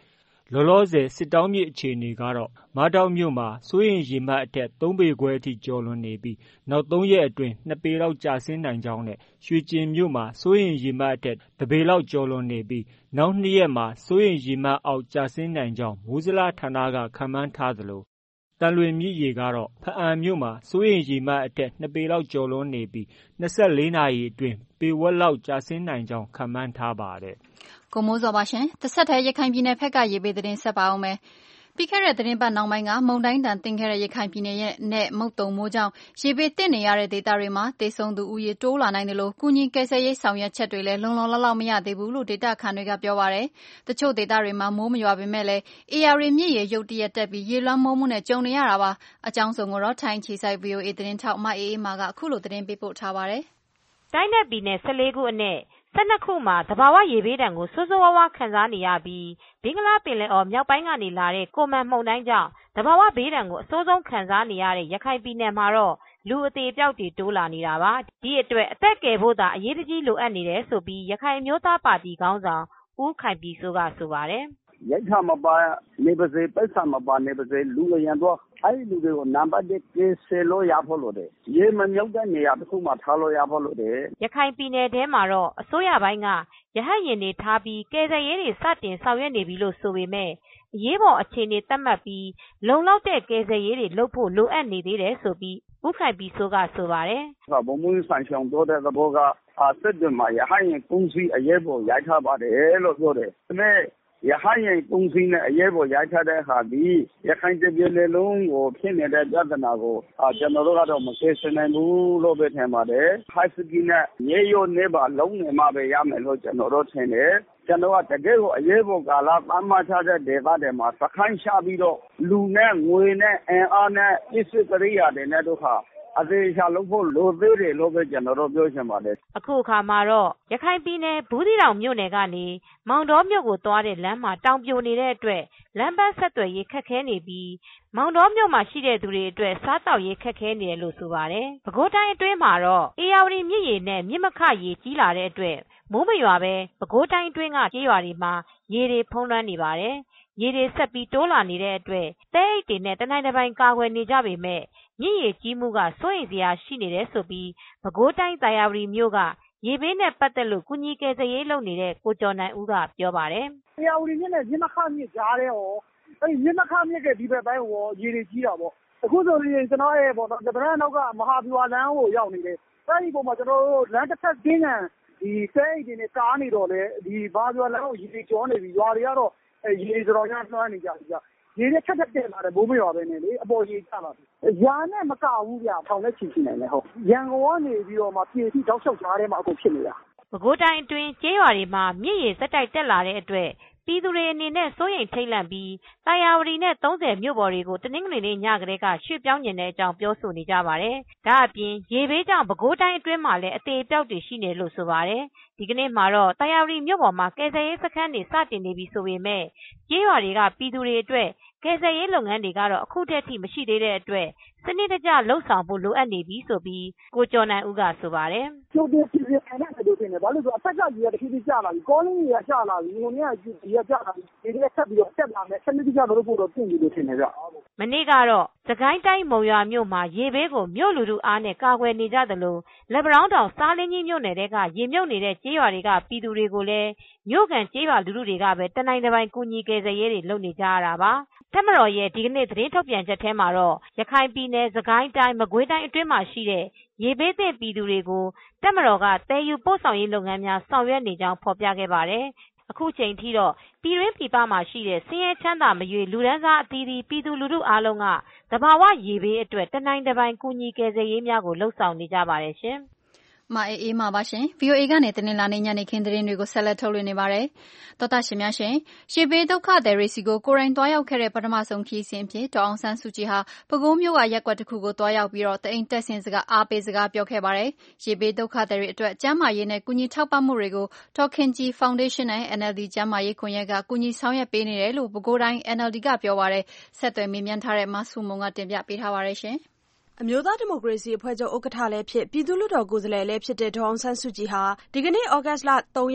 G: လောလောဆယ်စစ်တောင်းမြစ်အခြေအနေကတော့မားတောင်မြို့မှာစိုးရိမ်ရေမှတ်အထက်သုံးပေခွဲအထိကျော်လွန်နေပြီးနောက်သုံးရက်အတွင်းနှစ်ပေလောက်ကျဆင်းနိုင်ကြောင်းနဲ့ရွှေကျင်မြို့မှာစိုးရိမ်ရေမှတ်အထက်တစ်ပေလောက်ကျော်လွန်နေပြီးနောက်နှစ်ရက်မှာစိုးရိမ်ရေမှတ်အောက်ကျဆင်းနိုင်ကြောင်းမိုးဇလဌာနကခန့်မှန်းထားသလိုတန်လွင်မြစ်ရေကတော့ဖအံမြို့မှာစိုးရိမ်ရေမှတ်အထက်နှစ်ပေလောက်ကျော်လွန်နေပြီးနှစ်ဆယ့်လေးနာရီအတွင်းပေဝက်လောက်ကျဆင်းနိုင်ကြောင်းခန့်မှန်းထားပါတယ်
B: ။ကိုမိုးစောပါရှင်။တစ်ဆက်တည်းရခိုင်ပြည်နယ်ဘက်ကရေဘေးသတင်းဆက်ပါအောင်မယ်။ပြီးခဲ့တဲ့သတင်းပတ်နောက်ပိုင်းကမုန်တိုင်းတန်တင်ခဲ့တဲ့ရခိုင်ပြည်နယ်ရဲ့နဲ့မုတ်တုံမိုးကြောင့်ရေဘေးသင့်နေရတဲ့ဒေသတွေမှာတေဆုံးသူဦးရေတိုးလာနိုင်တယ်လို့ကုညီကယ်ဆယ်ရေးဆောင်ရွက်ချက်တွေလည်းလုံလုံလောက်လောက်မရသေးဘူးလို့ဒေသခံတွေကပြောပါတယ်။တချို့ဒေသတွေမှာမိုးမရွာပေမဲ့လည်းအေယာရီမြစ်ရေရုတ်တရက်တက်ပြီးရေလွှမ်းမိုးမှုနဲ့ကြုံနေရတာပါ။အကြောင်းစုံကိုတော့ထိုင်းချီဆိုင် ဗီအိုအေ သတင်းထောက်မအေးအေးမာကအခုလိုသတင်းပေးပို့ထားပါတယ်
F: ။တိုင်းနဲ့ပြည်နယ်၁၄ခုအနက်၁၂ခုမှာသဘာဝရေဘေးဒဏ်ကိုဆိုးဆိုးဝါးဝါးခံစားနေရပြီးဘင်္ဂလားပင်လယ်အော်မြောက်ပိုင်းကနေလာတဲ့ကိုမန်မှုန်တိုင်းကြောင့်သဘာဝဘေးဒဏ်ကိုအဆိုးဆုံးခံစားနေရတဲ့ရခိုင်ပြည်နယ်မှာတော့လူအသေးအပျောက်တွေတိုးလာနေတာပါဒီအတွက်အသက်ကယ်ဖို့သာအရေးတကြီးလိုအပ်နေတယ်ဆိုပြီးရခိုင်မျိုးသားပါတီခေါင်းဆောင်ဦးခိုင်ပြည်စိုးကဆိုပါတယ်
D: ရိတ်ခါမပါနေပါစေပိတ်ဆာမပါနေပါစေလူရန်တော့အဲ့ဒီလူတွေကိုနံပါတ်တစ်ကယ်ဆယ်လို့ရဖို့လို့တယ်ရေမမြုပ်တဲ့နေရာတစ်ခုမှထားလို့ရဖို့လို့တယ်
F: ရခိုင်ပြည်နယ်ထဲမှာတော့အစိုးရပိုင်းကရဟတ်ယာဉ်တွေထားပြီးကယ်ဆယ်ရေးတွေစတင်ဆောင်ရွက်နေပြီလို့ဆိုပေမဲ့အရေးပေါ်အခြေအနေသတ်မှတ်ပြီးလုံလောက်တဲ့ကယ်ဆယ်ရေးတွေလုပ်ဖို့လိုအပ်နေသေးတယ်ဆိုပြီးဦးခိုင်ပြည်စိုးကဆိုပါတယ်
D: ဗမွေးဆိုင်ဆောင်တော့တဲ့ဘောကစစ်တွေမှာရဟတ်ယာဉ်ကုန်းစီအရေးပေါ်ရိုက်ထားပါတယ်လို့ပြောတယ်ဒါပေမဲ့ရဟန်းရင်ကုန်းစီနဲ့အရေးပေါ်ရိုက်ထားတဲ့ဟာဒီရခိုင်ပြည်နယ်လုံးကိုဖြစ်နေတဲ့ပြဿနာကိုကျွန်တော်တို့ကတော့မကယ်ဆယ်နိုင်ဘူးလို့ပဲထင်ပါတယ်။ high speed နဲ့ရေရိုးနေပါလုံးနေမှပဲရမယ်လို့ကျွန်တော်တို့ထင်တယ်။ကျွန်တော်ကတကယ်ကိုအရေးပေါ်ကာလပတ်မှတ်ထားတဲ့ဒေသတွေမှာစခန်းချပြီးတော့လူနဲ့ငွေနဲ့အင်အားနဲ့ပစ္စည်းကရိယာတွေနဲ့တို့ဟာအသေးချာလုပ်ဖို့လိုသေးတယ်လို့ပဲကျွန်တော်တို့ပြောချင်ပါတယ်
F: အခုအခါမှာတော့ရခိုင်ပြည်နယ်ဘူးသီးတောင်မြို့နယ်ကနေမောင်တော်မြို့ကိုသွားတဲ့လမ်းမှာတောင်ပြိုနေတဲ့အတွက်လမ်းပန်းဆက်သွယ်ရေးခက်ခဲနေပြီးမောင်တော်မြို့မှာရှိတဲ့သူတွေအတွက်စားတောက်ရေးခက်ခဲနေတယ်လို့ဆိုပါတယ်ပဲခူးတိုင်းအတွင်းမှာတော့အေယာဝတီမြစ်ရေနဲ့မြစ်မခရေကြီးလာတဲ့အတွက်မိုးမရွာပဲပဲခူးတိုင်းအတွင်းကကျေးရွာတွေမှာရေတွေဖုံးလွှမ်းနေပါတယ်ရေတွေဆက်ပြီးတိုးလာနေတဲ့အတွက်တဲအိတ်တွေနဲ့တနိုင်တစ်ပိုင်းကာကွယ်နေကြပေမဲ့မြစ်ရေကြီးမှုကစိုးရိမ်စရာရှိနေတယ်ဆိုပြီးပဲခူးတိုင်းသာယာဝတီမြို့ကရေဘေးနဲ့ပတ်သက်လို့ကုညီကယ်ဆယ်ရေးလုပ်နေတဲ့ကိုကျော်နိုင်ဦးကပြောပါတယ်
D: ။တရားဝင်မြစ်နဲ့မြစ်မခမြစ်ကြားတဲ့ဟောအဲ့ဒီမြစ်မခမြစ်ကဒီဘက်ပိုင်းဟောရေတွေကြီးတာပေါ့အခုဆိုရင်ကျွန်တော်ရဲ့ပေါ့နော်တပန်းနောက်ကမဟာဗျူဟာလမ်းကိုရောက်နေတယ်အဲ့ဒီပုံမှာကျွန်တော်တို့လမ်းတစ်ဖက်ကျင်းကန်ဒီတဲအိတ်တွေနဲ့ကားနေတော့လေဒီဘာဗျူဟာလမ်းကိုရေကျော်နေပြီရွာတွေကတော့ရေတော်ရမ်းနှွမ်းနေကြပြီကြာရေနဲ့ချက်ချက်တက်လာတယ်ဘိုးမရွာပဲနဲ့လေအပေါ်ရေကျလာပြီရာနဲ့မကဘူးဗျာထောင်နဲ့ချီချီနိုင်တယ်ဟုတ်ရန်ကုန်ကနေပြီးတော့မှပြည်စီတောက်လျှောက်ကြားထဲမှာအခုဖြစ်နေတာ
F: ပဲခူးတိုင်းအတွင်းကျေးရွာတွေမှာမြစ်ရေစက်တိုက်တက်လာတဲ့အတွက်ပြည်သူတွေအနေနဲ့စိုးရိမ်ထိတ်လန့်ပြီးသာယာဝတီနဲ့သုံးဆယ်မြို့ပေါ်တွေကိုတနင်္ဂနွေနေ့ညကတည်းကရွှေ့ပြောင်းနေတဲ့အကြောင်းပြောဆိုနေကြပါတယ်။ဒါအပြင်ရေဘေးကြောင့်ပဲခူးတိုင်းအတွင်းမှာလည်းအသေးအပျောက်တွေရှိနေလို့ဆိုပါတယ်။ဒီကနေ့မှာတော့သာယာဝတီမြို့ပေါ်မှာကယ်ဆယ်ရေးစခန်းတွေစတင်နေပြီဆိုပေမဲ့ကျေးရွာတွေကပြည်သူတွေအတွက်ကယ်ဆယ်ရေးလုပ်ငန်းတွေကတော့အခုထက်ထိမရှိသေးတဲ့အတွက်စနစ်တကျလှုပ်ဆောင်ဖို့လိုအပ်နေပြီဆိုပြီးကိုကျော်နိုင်ဦးကဆိုပါတယ်
D: ။ကျိုးပြပြပြနဲ့တို့တင်တယ်ဘာလို့ဆိုအဖက်ကကြီးကတဖြည်းဖြည်းကျလာပြီကောလင်းကြီးကကျလာပြီဟိုနေ့ကကြီးကကျလာပြီဒီကဆက်ပြီးတော့ဆက်လာမယ်စနစ်တကျတော့ဖို့တော့ပြင်ပြီးလို့ထင်တယ်ဗျ
F: ။မနေ့ကတော့စကိုင်းတိုင်းမုံရွာမြို့မှာရေဘေးကိုမြို့လူထုအားနဲ့ကာကွယ်နေကြသလိုလက်ပံတောင်းတောင်စားလင်းကြီးမြို့နယ်တဲကရေမြုပ်နေတဲ့ကျေးရွာတွေကပြည်သူတွေကိုလည်းမြို့ကန်ကျေးရွာလူထုတွေကပဲတနိုင်တစ်ပိုင်းကူညီကယ်ဆယ်ရေးတွေလုပ်နေကြရတာပါ။တပ်မတော်ရဲ့ဒီကနေ့သတင်းထုတ်ပြန်ချက်ထဲမှာတော့ရခိုင်ပြည်နယ်စကိုင်းတိုင်းမကွေးတိုင်းအတွင်းမှာရှိတဲ့ရေဘေးသင့်ပြည်သူတွေကိုတပ်မတော်ကတည်ယူပို့ဆောင်ရေးလုပ်ငန်းများဆောင်ရွက်နေကြောင်းဖော်ပြခဲ့ပါတယ်။အခုချိန်ထိတော့ပြည်တွင်းပြည်ပမှာရှိတဲ့ဆင်းရဲချမ်းသာမရွေးလူဒန်းစားအသီးသီးပြည်သူလူထုအားလုံးကသဘာဝရေဘေးအတွက်တနိုင်တစ်ပိုင်းကူညီကယ်ဆယ်ရေးများကိုလှုပ်ဆောင်နေကြပါတယ်ရှင်။
B: မအေးအေးမှာပါရှင် ဗီအိုအေ ကနေတင်လာနေညနေခင်းသတင်းတွေကိုဆက်လက်ထုတ်လွှင့်နေပါတယ်တောတာရှင်များရှင်ရေဘေးဒုက္ခသည်တွေစီကိုကိုရိုင်းသွားရောက်ခဲ့တဲ့ပထမဆုံးခီးစဉ်အဖြစ်ဒေါအောင်ဆန်းစုကြည်ဟာပဲခူးမြို့ကရက်ကွက်တစ်ခုကိုသွားရောက်ပြီးတော့တအိမ်တက်ဆင်စကားအားပေးစကားပြောခဲ့ပါတယ်ရေဘေးဒုက္ခသည်တွေအတွက်ကျန်းမာရေးနဲ့ကုညီထောက်ပံ့မှုတွေကိုဒေါ်ခင်ကြီးဖောင်ဒေးရှင်းနဲ့ အန်အယ်လ်ဒီ ကျန်းမာရေးခွန်ရက်ကကုညီဆောင်ရွက်ပေးနေတယ်လို့ပဲခူးတိုင်း အန်အယ်လ်ဒီ ကပြောပါတယ်ဆက်သွယ်မေးမြန်းထားတဲ့မဆုမုံကတင်ပြပေးထားပါတယ်ရှင်
L: အမျိုးသားဒီမိုကရေစီအဖွဲ့ချုပ်ဥက္ကဋ္ဌလည်းဖြစ်ပြည်သူ့လွှတ်တော်ကိုယ်စားလှယ်လည်းဖြစ်တဲ့ဒေါ်အောင်ဆန်းစုကြည်ဟာဒီကနေ့ဩဂတ်စ်လ၃ရက်နေ့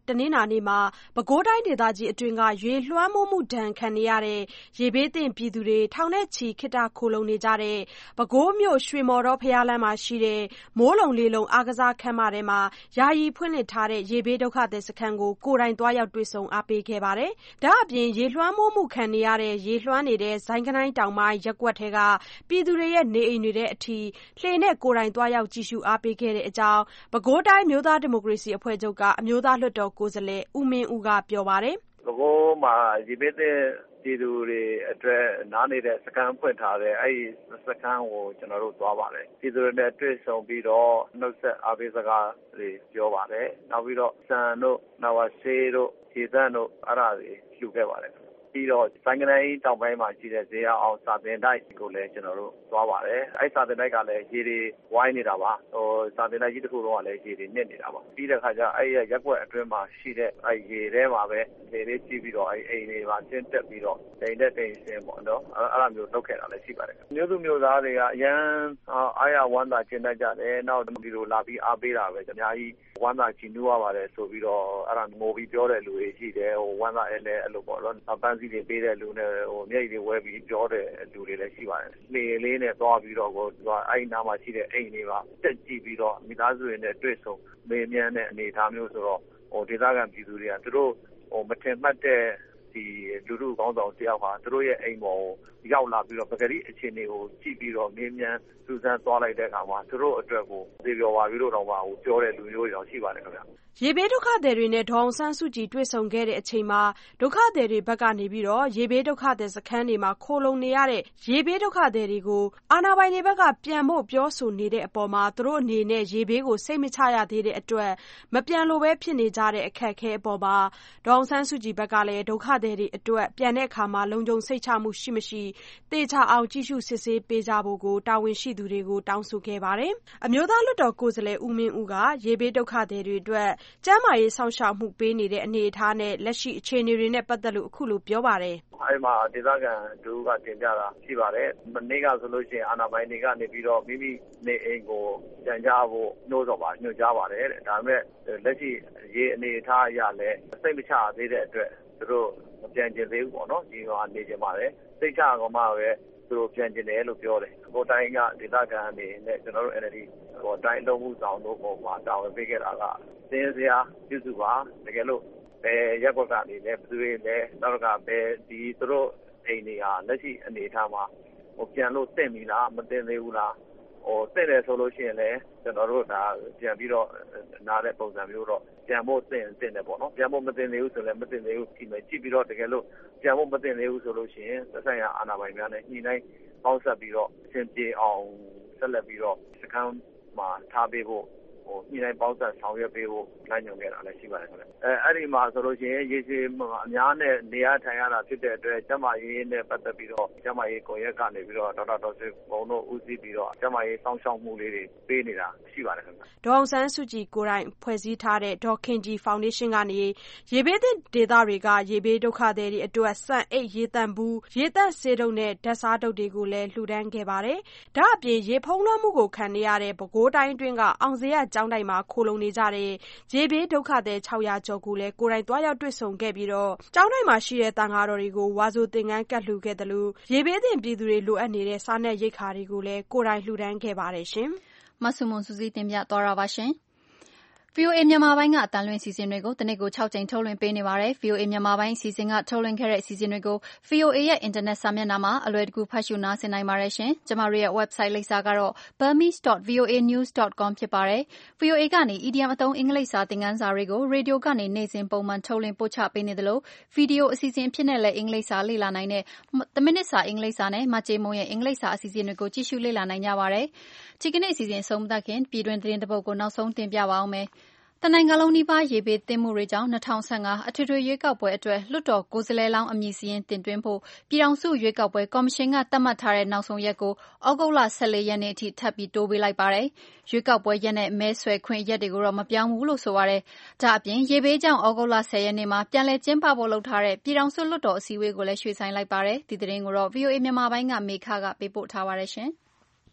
L: တနင်္လာနေ့မှာပဲခူးတိုင်းဒေသကြီးအတွင်းကရေလွှမ်းမိုးမှုဒဏ်ခံနေရတဲ့ရေဘေးသင့်ပြည်သူတွေထောင်နဲ့ချီခေတ္တခိုလှုံနေကြတဲ့ပဲခူးမြို့ရွှေမော်တော်ဘုရားလမ်းမှာရှိတဲ့မိုးလုံလေးလုံအားကစားခန်းမထဲမှာယာယီဖွင့်လှစ်ထားတဲ့ရေဘေးဒုက္ခသည်စခန်းကိုကိုယ်တိုင်သွားရောက်တွေ့ဆုံအားပေးခဲ့ပါတယ်။ဒါအပြင်ရေလွှမ်းမိုးမှုခံနေရတဲ့ရေလွှမ်းနေတဲ့ဇိုင်းကနိုင်းတောင်ပိုင်းရပ်ကွက်ထဲကပြည်သူတွေရဲ့နေအိမ်တွေထဲအထိလှေနဲ့ကိုယ်တိုင်သွားရောက်ကြည့်ရှုအားပေးခဲ့တဲ့အကြောင်းပဲခူးတိုင်းမျိုးသားဒီမိုကရေစီအဖွဲ့ချုပ်ကအမျိုးသားလွှတ်တော်ကိုယ်စားလှယ်ဦးမင်းဦးကပြောပါတယ်
M: ။ပဲခူးမှာရေဘေးသင့်ပြည်သူတွေအတွက်နားနေတဲ့စခန်းဖွင့်ထားတဲ့အဲ့ဒီစခန်းကိုကျွန်တော်တို့သွားပါတယ်ပြည်သူတွေနဲ့တွေ့ဆုံပြီးတော့နှုတ်ဆက်အားပေးစကားတွေပြောပါတယ်နောက်ပြီးတော့စံတို့နောက်ဝဆေးတို့ခြေသန့်တို့အဲ့ဒါတွေလှူခဲ့ပါတယ်ပြီးတော့စံကနိုင်တောင်ပိုင်းမှာရှိတဲ့ဇေယျအောင်စာသင်တိုက်ကိုလည်းကျွန်တော်တို့သွားပါတယ်အဲ့စာသင်တိုက်ကလည်းရေတွေဝိုင်းနေတာပါဟိုစာသင်တိုက်ကြီးတစ်ခုလုံးကလည်းရေတွေနစ်နေတာပါပြီးတဲ့ခါကျအဲ့ရရက်ွက်အတွင်းမှာရှိတဲ့အဲ့ရေထဲမှာပဲလေလေးကြည့်ပြီးတော့အဲ့အိမ်တွေပါဆင်းတက်ပြီးတော့တိမ်တက်တိမ်ဆင်းပေါ့နော်အဲ့လိုမျိုးလုပ်ခဲ့တာလည်းရှိပါတယ်မျိုးစုမျိုးသားတွေကအရန်အားရဝမ်းသာကျင်းတတ်ကြတယ်နောက်ဒီလိုလာပြီးအားပေးတာပဲအများကြီးဝမ်းသာချီးနူးရပါတယ်ဆိုပြီးတော့အဲ့ဒါမိုးပြီးပြောတဲ့လူတွေရှိတယ်ဟိုဝမ်းသာအဲ့လည်းအဲ့လိုပေါ့နော်ပန်းစီတွေပေးတဲ့လူနဲ့ဟိုမျက်ရည်တွေဝဲပြီးပြောတဲ့လူတွေလည်းရှိပါတယ်လေလေးနဲ့သွားပြီးတော့ကိုအဲ့နားမှာရှိတဲ့အိမ်တွေပါတက်ကြည့်ပြီးတော့မိသားစုတွေနဲ့တွေ့ဆုံမေးမြန်းတဲ့အနေအထားမျိုးဆိုတော့ဟိုဒေသခံပြည်သူတွေကသူတို့ဟိုမထင်မှတ်တဲ့ဒီလူလူကောင်းဆောင်တယောက်ဟာသူတို့ရဲ့အိမ်ပေါ်ကိုရောက်လာပြီးတော့ပကတိအခြေအနေကိုကြည့်ပြီးတော့မေးမြန်းစူးစမ်းသွားလိုက်တဲ့အခါမှာသူတို့အတွက်ကိုသေပြောပါပြီးတော့တော့ဟိုပြောတဲ့လူမျိုးတွေတော့ရှိပါတယ်ခင်ဗျာ
L: ရေဘေးဒုက္ခသည်တွေနဲ့ဒေါအောင်ဆန်းစုကြည်တွေ့ဆုံခဲ့တဲ့အချိန်မှာဒုက္ခသည်တွေဘက်ကနေပြီးတော့ရေဘေးဒုက္ခသည်စခန်းတွေမှာခိုလုံနေရတဲ့ရေဘေးဒုက္ခသည်တွေကိုအာဏာပိုင်တွေဘက်ကပြန်ဖို့ပြောဆိုနေတဲ့အပေါ်မှာသူတို့အနေနဲ့ရေဘေးကိုစိတ်မချရသေးတဲ့အတွက်မပြန်လို့ပဲဖြစ်နေကြတဲ့အခက်အခဲအပေါ်မှာဒေါအောင်ဆန်းစုကြည်ဘက်ကလည်းဒုက္ခသည်တွေအတွက်ပြန်တဲ့အခါမှာလုံခြုံစိတ်ချမှုရှိမရှိသေချာအောင်ကြည့်ရှုစစ်ဆေးပေးကြဖို့ကိုတာဝန်ရှိသူတွေကိုတောင်းဆိုခဲ့ပါတယ်။အမျိုးသားလွှတ်တော်ကိုယ်စားလှယ်ဦးမင်းဦးကရေဘေးဒုက္ခသည်တွေအတွက်ကျန်းမာရေးစောင့်ရှောက်မှုပေးနေတဲ့အနေအထားနဲ့လက်ရှိအခြေအနေတွေနဲ့ပတ်သက်လို့အခုလိုပြောပါတယ်
M: ။အဲ့မှာဒေသခံဒုကတင်ပြတာရှိပါတယ်။မနေ့ကဆိုလို့ရှိရင်အာဏာပိုင်တွေကနေပြီးတော့မိမိနေအိမ်ကိုပြန်ကြဖို့နှိုးဆော်ပါညွှန်ကြားပါတယ်တဲ့။ဒါပေမဲ့လက်ရှိရေးအနေအထားအရလည်းစိတ်မချသေးတဲ့အတွက်သူတို့မပြန်ကျင်သေးဘူးပေါ့နော်။ဒီမှာနေကြပါတယ်။စိတ်ချကောင်မှပဲသူတို့ပြန်ကျင်တယ်လို့ပြောတယ်။ကိုတိုင်းကဒေသခံအနေနဲ့ကျွန်တော်တို့ N L D ဟိုတိုင်းလုံးမှုဆောင်တို့ပေါ်မှာတာဝန်ပေးခဲ့တာကသင်စရာပြုစုပါတကယ်လို့ဘယ်ရက်ကွက်ကနေလဲဘယ်သူတွေလဲနောက်ကဘယ်ဒီသူတို့အိမ်တွေဟာလက်ရှိအနေအထားမှာဟိုပြန်လို့တင့်ပြီလားမတင်သေးဘူးလားဟိုတင့်တယ်ဆိုလို့ရှိရင်လည်းကျွန်တော်တို့ဒါပြန်ပြီးတော့နားတဲ့ပုံစံမျိုးတော့ပြန်ဖို့တင့်တင့်တယ်ပေါ့နော်ပြန်ဖို့မတင်သေးဘူးဆိုလည်းမတင်သေးဘူးဒီမှာကြည့်ပြီးတော့တကယ်လို့ပြန်ဖို့မတင်သေးဘူးဆိုလို့ရှိရင်သက်ဆိုင်ရာအာဏာပိုင်များနဲ့ညှိနှိုင်းပေါင်းဆက်ပြီးတော့အဆင်ပြေအောင်ဆက်လက်ပြီးတော့စခန်းမှာထားပေးဖို့ဟိုညှိနှိုင်းပေါင်းဆက်ဆောင်ရွက်ပေးဖို့လမ်းညွှန်ခဲ့တာလည်းရှိပါတယ်ခင်ဗျအဲအဲ့ဒီမှာဆိုလို့ရှိရင်ရေရှည်အများနဲ့နေရာထိုင်ရတာဖြစ်တဲ့အတွက်ကျမရေးနဲ့ပတ်သက်ပြီးတော့ကျမရေးကိုရက်ကနေပြီးတော့ဒေါက်တာတော်ဆွေဘုံတို့ဦးစီးပြီးတော့ကျမရေးစောင့်ရှောက်မှုလေးတွေပေးနေတာရှိပါတယ်ခင်ဗျ
L: ဒေါအောင်ဆန်းစုကြည်ကိုယ်တိုင်ဖွဲ့စည်းထားတဲ့ဒေါခင်ကြီးဖောင်ဒေးရှင်းကနေရေဘေးသင့်ဒေသတွေကရေဘေးဒုက္ခသည်တွေအတွက်စံအိတ်ရေတန့်ဘူးရေတန့်ဆေးတုပ်နဲ့ဓာတ်စားတုပ်တွေကိုလည်းလှူဒန်းခဲ့ပါတယ်ဒါအပြင်ရေဖုံးလွှမ်းမှုကိုခံနေရတဲ့ပဲခူးတိုင်းအတွင်းကအောင်စရကျောင်းတိုင်းမှာခိုလုံနေကြတဲ့ရေဘေးဒုက္ခသည်၆၀၀ကျော်ကိုလည်းကိုယ်တိုင်သွားရောက်တွေ့ဆုံခဲ့ပြီးတော့ကျောင်းတိုင်းမှာရှိတဲ့သံဃာတော်တွေကိုဝါဆိုသင်္ကန်းကပ်လှူခဲ့တယ်လို့ရေဘေးသင့်ပြည်သူတွေလိုအပ်နေတဲ့စားနပ်ရိက္ခာတွေကိုလည်းကိုယ်တိုင်လှူဒန်းခဲ့ပါတယ်ရှင်
B: ။မဆုမွန်စုစည်းတင်ပြသွားတာပါရှင်။ဗွီအိုအေမြန်မာပိုင်းကအသံလွှင့်အစီအစဉ်တွေကိုတနေ့ကို၆ကြိမ်ထုတ်လွှင့်ပေးနေပါတယ်။ ဗွီအိုအေမြန်မာပိုင်းအစီအစဉ်ကထုတ်လွှင့်ခဲ့တဲ့အစီအစဉ်တွေကို ဗွီအိုအေရဲ့အင်တာနက်စာမျက်နှာမှာအလွယ်တကူဖတ်ရှုနားဆင်နိုင်ပါတယ်ရှင်။ကျမတို့ရဲ့ website လိပ်စာကတော့ burmese dot v o a news dot com ဖြစ်ပါတယ်။ ဗွီအိုအေကနေ အီဒီယံအသုံးအင်္ဂလိပ်စာသင်ခန်းစာတွေကိုရေဒီယိုကနေနေ့စဉ်ပုံမှန်ထုတ်လွှင့်ပို့ချပေးနေသလိုဗီဒီယိုအစီအစဉ်အဖြစ်နဲ့လည်းအင်္ဂလိပ်စာလေ့လာနိုင်တဲ့တစ်မိနစ်စာအင်္ဂလိပ်စာနဲ့မကြေမုံရဲ့အင်္ဂလိပ်စာအစီအစဉ်တွေကိုကြည့်ရှုလေ့လာနိုင်ကြပါတယ်။ဒီကနေ့အစီအစဉ်အဆုံးမသတ်ခင်ပြည်တွင်းသတင်းတစ်ပုဒ်ကိုနောက်ဆုံးတင်ပြပါအောင်မယ်။တနိုင်ငံလုံးနီးပါးရေဘေးသင့်မှုတွေကြောင့်၂၀၁၅အထွေထွေရွေးကောက်ပွဲအတွက်လွှတ်တော်ကိုယ်စားလှယ်လောင်းအမည်စာရင်းတင်သွင်းဖို့ပြည်ထောင်စုရွေးကောက်ပွဲကော်မရှင်ကသတ်မှတ်ထားတဲ့နောက်ဆုံးရက်ကိုဩဂုတ်လ၁၄ရက်နေ့အထိထပ်ပြီးတိုးပေးလိုက်ပါတယ်။ရွေးကောက်ပွဲရက်နဲ့မဲဆွယ်ခွင့်ရက်တွေကိုတော့မပြောင်းဘူးလို့ဆိုပါတယ်။ဒါအပြင်ရေဘေးကြောင့်ဩဂုတ်လ၁၀ရက်နေ့မှာပြန်လည်ကျင်းပဖို့လုပ်ထားတဲ့ပြည်ထောင်စုလွှတ်တော်အစည်းအဝေးကိုလည်းရွှေ့ဆိုင်းလိုက်ပါတယ်။ဒီသတင်းကိုတော့ ဗွီအိုအေမြန်မာပိုင်းကမေခကပေးပို့ထားပါတယ်ရှင်။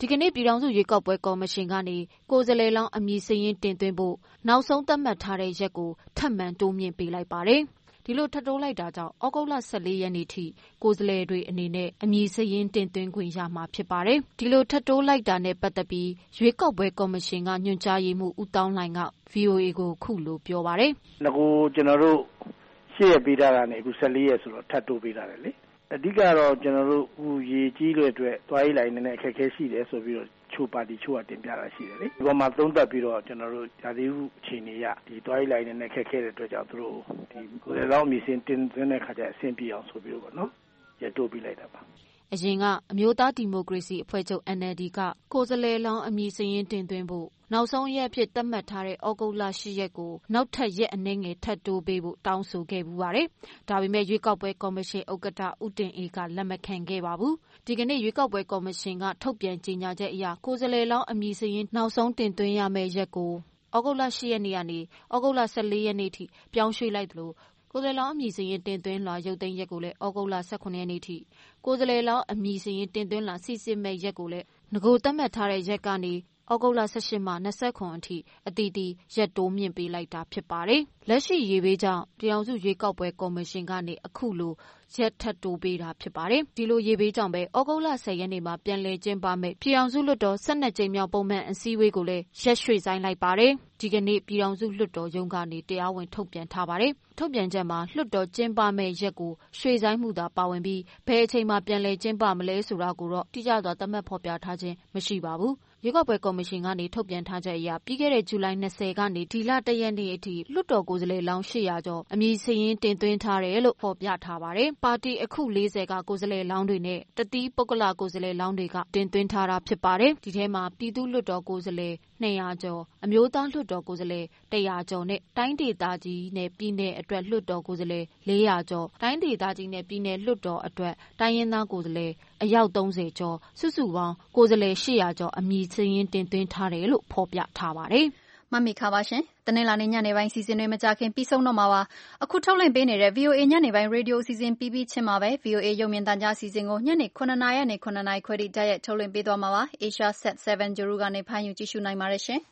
F: ဒီကနေ့ပြည်ထောင်စုရွေးကောက်ပွဲကော်မရှင်ကနေကိုယ်စားလှယ်လောင်းအမည်စာရင်းတင်သွင်းဖို့နောက်ဆုံးသတ်မှတ်ထားတဲ့ရက်ကိုထပ်မံတိုးမြှင့်ပေးလိုက်ပါတယ်။ဒီလိုထပ်တိုးလိုက်တာကြောင့်ဩဂုတ်လ၁၄ရက်နေ့ထိကိုယ်စားလှယ်တွေအနေနဲ့အမည်စာရင်းတင်သွင်းခွင့်ရမှာဖြစ်ပါတယ်။ဒီလိုထပ်တိုးလိုက်တာနဲ့ပတ်သက်ပြီးရွေးကောက်ပွဲကော်မရှင်ကညွှန်ကြားရေးမှူးဦးတောင်းလှိုင်က ဗွီအိုအေ ကိုခုလိုပြောပါတယ်
N: ။ငါကျွန်တော်တို့ရှေ့ရပေးတာကနေအခု၁၄ရက်ဆိုတော့ထပ်တိုးပေးတာလေ။အဓိကတော့ကျွန်တော်တို့ဟိုရေကြီးတဲ့အတွက်သွားရေးလိုက်နေတဲ့အခက်အခဲရှိတယ်ဆိုပြီးတော့ချိုပါတီချိုကတင်ပြတာရှိတယ်လေဒီပေါ်မှာသုံးသပ်ပြီးတော့ကျွန်တော်တို့ဓာတ်သေးအခြေအနေရဒီတွိုင်းလိုက်နေတဲ့ခက်ခဲတဲ့အတွက်ကြောင့်သူတို့ဒီကိုယ်လည်းတော့မီစင်တင်သွင်းတဲ့ခါကျအဆင်ပြေအောင်ဆိုပြီးတော့ပေါ့နော်ရတိုးပြီးလိုက်တာပါ
F: အရင်ကအမျိုးသားဒီမိုကရေစီအဖွဲ့ချုပ် N L D ကကိုယ်စားလှယ်လောင်းအမည်စာရင်းတင်သွင်းဖို့နောက်ဆုံးရက်အဖြစ်သတ်မှတ်ထားတဲ့ဩဂုတ်လ၈ရက်ကိုနောက်ထပ်ရက်အနည်းငယ်ထပ်တိုးပေးဖို့တောင်းဆိုခဲ့ပူပါတယ်။ဒါပေမဲ့ရွေးကောက်ပွဲကော်မရှင်ဥက္ကဋ္ဌဦးတင်အေးကလက်မခံခဲ့ပါဘူး။ဒီကနေ့ရွေးကောက်ပွဲကော်မရှင်ကထုတ်ပြန်ကြေညာချက်အရကိုယ်စားလှယ်လောင်းအမည်စာရင်းနောက်ဆုံးတင်သွင်းရမယ့်ရက်ကိုဩဂုတ်လ၈ရက်နေ့ကနေဩဂုတ်လ၁၄ရက်နေ့ထိပြောင်းရွှေ့လိုက်သလိုကိုယ်စားလှယ်လောင်းအမည်စာရင်းတင်သွင်းလာရုပ်သိမ်းရက်ကိုလည်းဩဂုတ်လ၁၇ရက်နေ့ထိကိုယ်စားလှယ်လောင်းအမည်စာရင်းတင်သွင်းလာစီစစ်မဲ့ရက်ကိုလည်းငကိုသတ်မှတ်ထားတဲ့ရက်ကနေဩဂုတ်လ၁၈မှ၂၇အထိအတီးတီရက်တိုးမြင့်ပေးလိုက်တာဖြစ်ပါတယ်။လက်ရှိရေဘေးကြောင့်ပြည်ထောင်စုရွေးကောက်ပွဲကော်မရှင်ကနေအခုလိုရက်ထပ်တိုးပေးတာဖြစ်ပါတယ်။ဒီလိုရေဘေးကြောင့်ပဲဩဂုတ်လ၁၀ရက်နေ့မှာပြန်လည်ကျင်းပမယ့်ပြည်ထောင်စုလွှတ်တော်၁၂ကြိမ်မြောက်ပုံမှန်အစည်းအဝေးကိုလည်းရက်ရွှေ့ဆိုင်းလိုက်ပါတယ်။ဒီကနေ့ပြည်ထောင်စုလွှတ်တော်ရုံးကနေတရားဝင်ထုတ်ပြန်ထားပါတယ်။ထုတ်ပြန်ချက်မှာလွှတ်တော်ကျင်းပမယ့်ရက်ကိုရွှေ့ဆိုင်းမှုသာပါဝင်ပြီးဘယ်အချိန်မှပြန်လည်ကျင်းပမလဲဆိုတာကိုတော့တိကျစွာသတ်မှတ်ဖော်ပြထားခြင်းမရှိပါဘူး။ရွေးကောက်ပွဲကော်မရှင်ကနေထုတ်ပြန်ထားချက်အရပြီးခဲ့တဲ့ဇူလိုင်၂၀ကနေဒီလ၁ရက်နေ့အထိလွှတ်တော်ကိုယ်စားလှယ်လောင်း၈၀၀ကျော်အမည်စာရင်းတင်သွင်းထားတယ်လို့ဖော်ပြထားပါတယ်။ပါတီအခု၄၀ကကိုယ်စားလှယ်လောင်းတွေနဲ့တတိပုဂ္ဂလကိုယ်စားလှယ်လောင်းတွေကတင်သွင်းထားတာဖြစ်ပါတယ်။ဒီထဲမှာပြည်သူ့လွှတ်တော်ကိုယ်စားလှယ်၂၀၀ကျော်အမျိုးသားလွှတ်တော်ကိုယ်စားလှယ်၁၀၀ကျော်နဲ့တိုင်းဒေသကြီးနဲ့ပြည်နယ်အတွက်လွှတ်တော်ကိုယ်စားလှယ်၄၀၀ကျော်တိုင်းဒေသကြီးနဲ့ပြည်နယ်လွှတ်တော်အတွက်တိုင်းရင်းသားကိုယ်စားလှယ်အယောက်၃၀ကျော်စုစုပေါင်းကိုယ်စားလှယ်၈၀၀ကျော်အမည်စာရင်းတင်သွင်းထားတယ်လို့ဖော်ပြထားပါတယ်
B: ။မမီခါပါရှင်။တနင်္လာနေ့ညနေပိုင်းစီစဉ်တွေမကြခင်ပြီးဆုံးတော့မှာပါ။အခုထုတ်လွှင့်ပေးနေတဲ့ V O A ညနေပိုင်းရေဒီယိုအစီအစဉ်ပြီးပြီးချင်းမှာပဲ V O A ရုပ်မြင်သံကြားအစီအစဉ်ကိုညနေ၇နာရီနဲ့၇နာရီခွဲထိတိုက်ရိုက်ထုတ်လွှင့်ပေးသွားမှာပါ။ Asia Set 7 Juru ကနေဖမ်းယူကြည့်ရှုနိုင်ပါတယ်ရှင်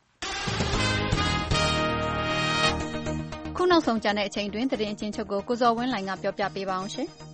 B: ။ခုနောက်ဆုံးကြတဲ့အချိန်တွင်သတင်းအချင်းချုပ်ကိုကိုဇော်ဝင်းလှိုင်ကပြောပြပေးပါအောင်ရှင်။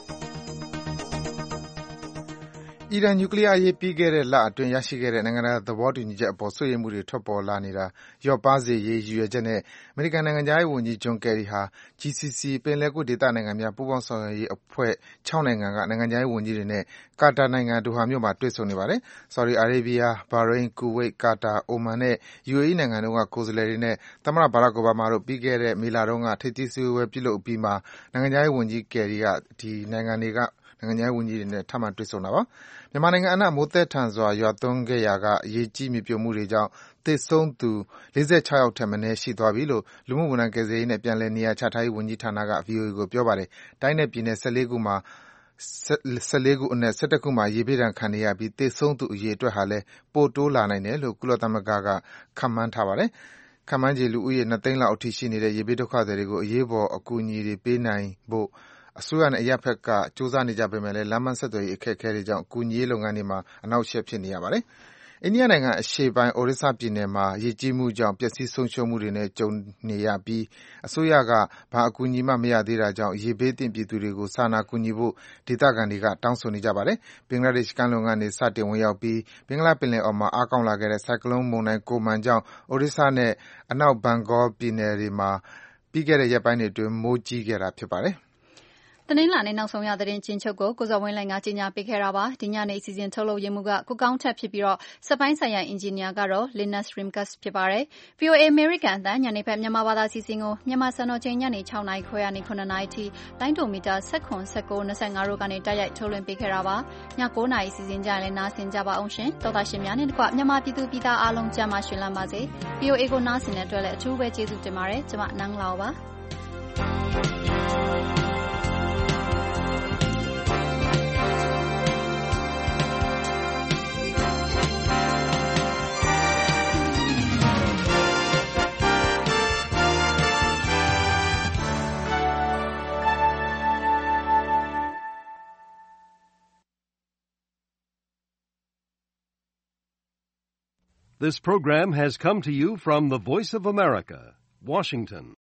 C: အီရန်နျူကလ িয়ার အရေးပြီးခဲ့တဲ့လအတွင်းရရှိခဲ့တဲ့နိုင်ငံတကာသဘောတူညီချက်အပေါ်စိုးရိမ်မှုတွေထွက်ပေါ်လာနေတာလျော့ပါးစေရေးရည်ရွယ်ချက်နဲ့အမေရိကန်နိုင်ငံခြားရေးဝန်ကြီး John Kerry ဟာ G C C ပင်လယ်ကွေ့ဒေသနိုင်ငံများပူးပေါင်းဆောင်ရွက်ရေးအဖွဲ့၆နိုင်ငံကနိုင်ငံခြားရေးဝန်ကြီးတွေနဲ့ကာတာနိုင်ငံဒိုဟာမြို့မှာတွေ့ဆုံနေပါတယ်။ Saudi Arabia, Bahrain, Kuwait, Qatar, Oman နဲ့ U A E နိုင်ငံတို့ကကိုယ်စားလှယ်တွေနဲ့သမ္မတ Barack Obama တို့ပြီးခဲ့တဲ့မေလတုန်းကထိပ်သီးစည်းဝေးပွဲပြုလုပ်အပြီးမှာနိုင်ငံခြားရေးဝန်ကြီး Kerry ကဒီနိုင်ငံတွေကနိုင်ငံခြားရေးဝန်ကြီးတွေနဲ့ထပ်မံတွေ့ဆုံတာပါ။မြန်မာနိုင်ငံအနှံ့မိုးသည်းထန်စွာရွာသွန်းခဲ့ရာကရေကြီးမြေပြိုမှုတွေကြောင့်သေဆုံးသူ၄၆ယောက်ထက်မနည်းရှိသွားပြီလို့လူမှုဝန်ထမ်းကယ်ဆယ်ရေးနဲ့ပြန်လည်နေရာချထားရေးဝန်ကြီးဌာနက ဗွီအိုအေကိုပြောပါတယ်။တိုင်းနဲ့ပြည်နယ်၁၄ခုမှာ၁၄ခုအနက်၁၁ခုမှာရေဘေးဒဏ်ခံနေရပြီးသေဆုံးသူအရေအတွက်ဟာလည်းပိုတိုးလာနိုင်တယ်လို့ကုလသမဂ္ဂကခန့်မှန်းထားပါတယ်။ခန့်မှန်းခြေလူဦးရေ၂သိန်းလောက်အထိရှိနေတဲ့ရေဘေးဒုက္ခသည်တွေကိုအရေးပေါ်အကူအညီတွေပေးနိုင်ဖို့အစိုးရနဲ့အရပ်ဘက်ကကြိုးစားနေကြပေမဲ့လည်းလမ်းပန်းဆက်သွယ်ရေးအခက်အခဲတွေကြောင့်ကူညီရေးလုပ်ငန်းတွေမှာအနှောင့်အယှက်ဖြစ်နေရပါတယ်။အိန္ဒိယနိုင်ငံအရှေ့ပိုင်း Orissa ပြည်နယ်မှာရေကြီးမှုကြောင့်ပျက်စီးဆုံးရှုံးမှုတွေနဲ့ကြုံနေရပြီးအစိုးရကဘာအကူအညီမှမရသေးတာကြောင့်ရေဘေးသင့်ပြည်သူတွေကိုစာနာကူညီဖို့ဒေသခံတွေကတောင်းဆိုနေကြပါတယ်။ဘင်္ဂလားဒေ့ရှ်ကမ်းလွန်ကနေစတင်ဝင်ရောက်ပြီးဘင်္ဂလားပင်လယ်အော်မှာအားကောင်းလာခဲ့တဲ့ဆိုင်ကလုန်းမုန်တိုင်းကိုမန်ကြောင့် Orissa နဲ့အနောက်ဘန်ဂေါပြည်နယ်တွေမှာပြီးခဲ့တဲ့ရက်ပိုင်းတွေအတွင်းမိုးကြီးခဲ့တာဖြစ်ပါတယ်။
B: တနင်္လာနေ့နောက်ဆုံးရသတင်းချင်းချုပ်ကိုကိုဇော်ဝင်းလှိုင်ကကြီးညာပေးခဲ့တာပါဒီညနေအစီအစဉ်ထုတ်လုပ်ရမှုကကိုကောင်းထက်ဖြစ်ပြီးတော့စပိုင်းဆိုင်ရာအင်ဂျင်နီယာကတော့ Linus Rimkus ဖြစ်ပါတယ် V O A American အသံညနေဖက်မြန်မာဘာသာအစီအစဉ်ကိုမြန်မာစံတော်ချိန်ညနေ၆နာရီခွဲကနေ၇နာရီထိတိုင်းဒိုမီတာ၁၇ ၁၉ ၂၅တို့ကနေတိုက်ရိုက်ထုတ်လွှင့်ပေးခဲ့တာပါည၉နာရီအစီအစဉ်ကြရင်လည်းနားဆင်ကြပါအောင်ရှင်တော်တာရှင်များနဲ့တကွမြန်မာပြည်သူပြည်သားအားလုံးကြမ်းမှရှင်လန်းပါစေ V O A ကိုနားဆင်တဲ့အတွက်လည်းအထူးပဲကျေးဇူးတင်ပါတယ်ကျွန်မနန်းလာပါ
A: This program has come to you from the Voice of America, Washington.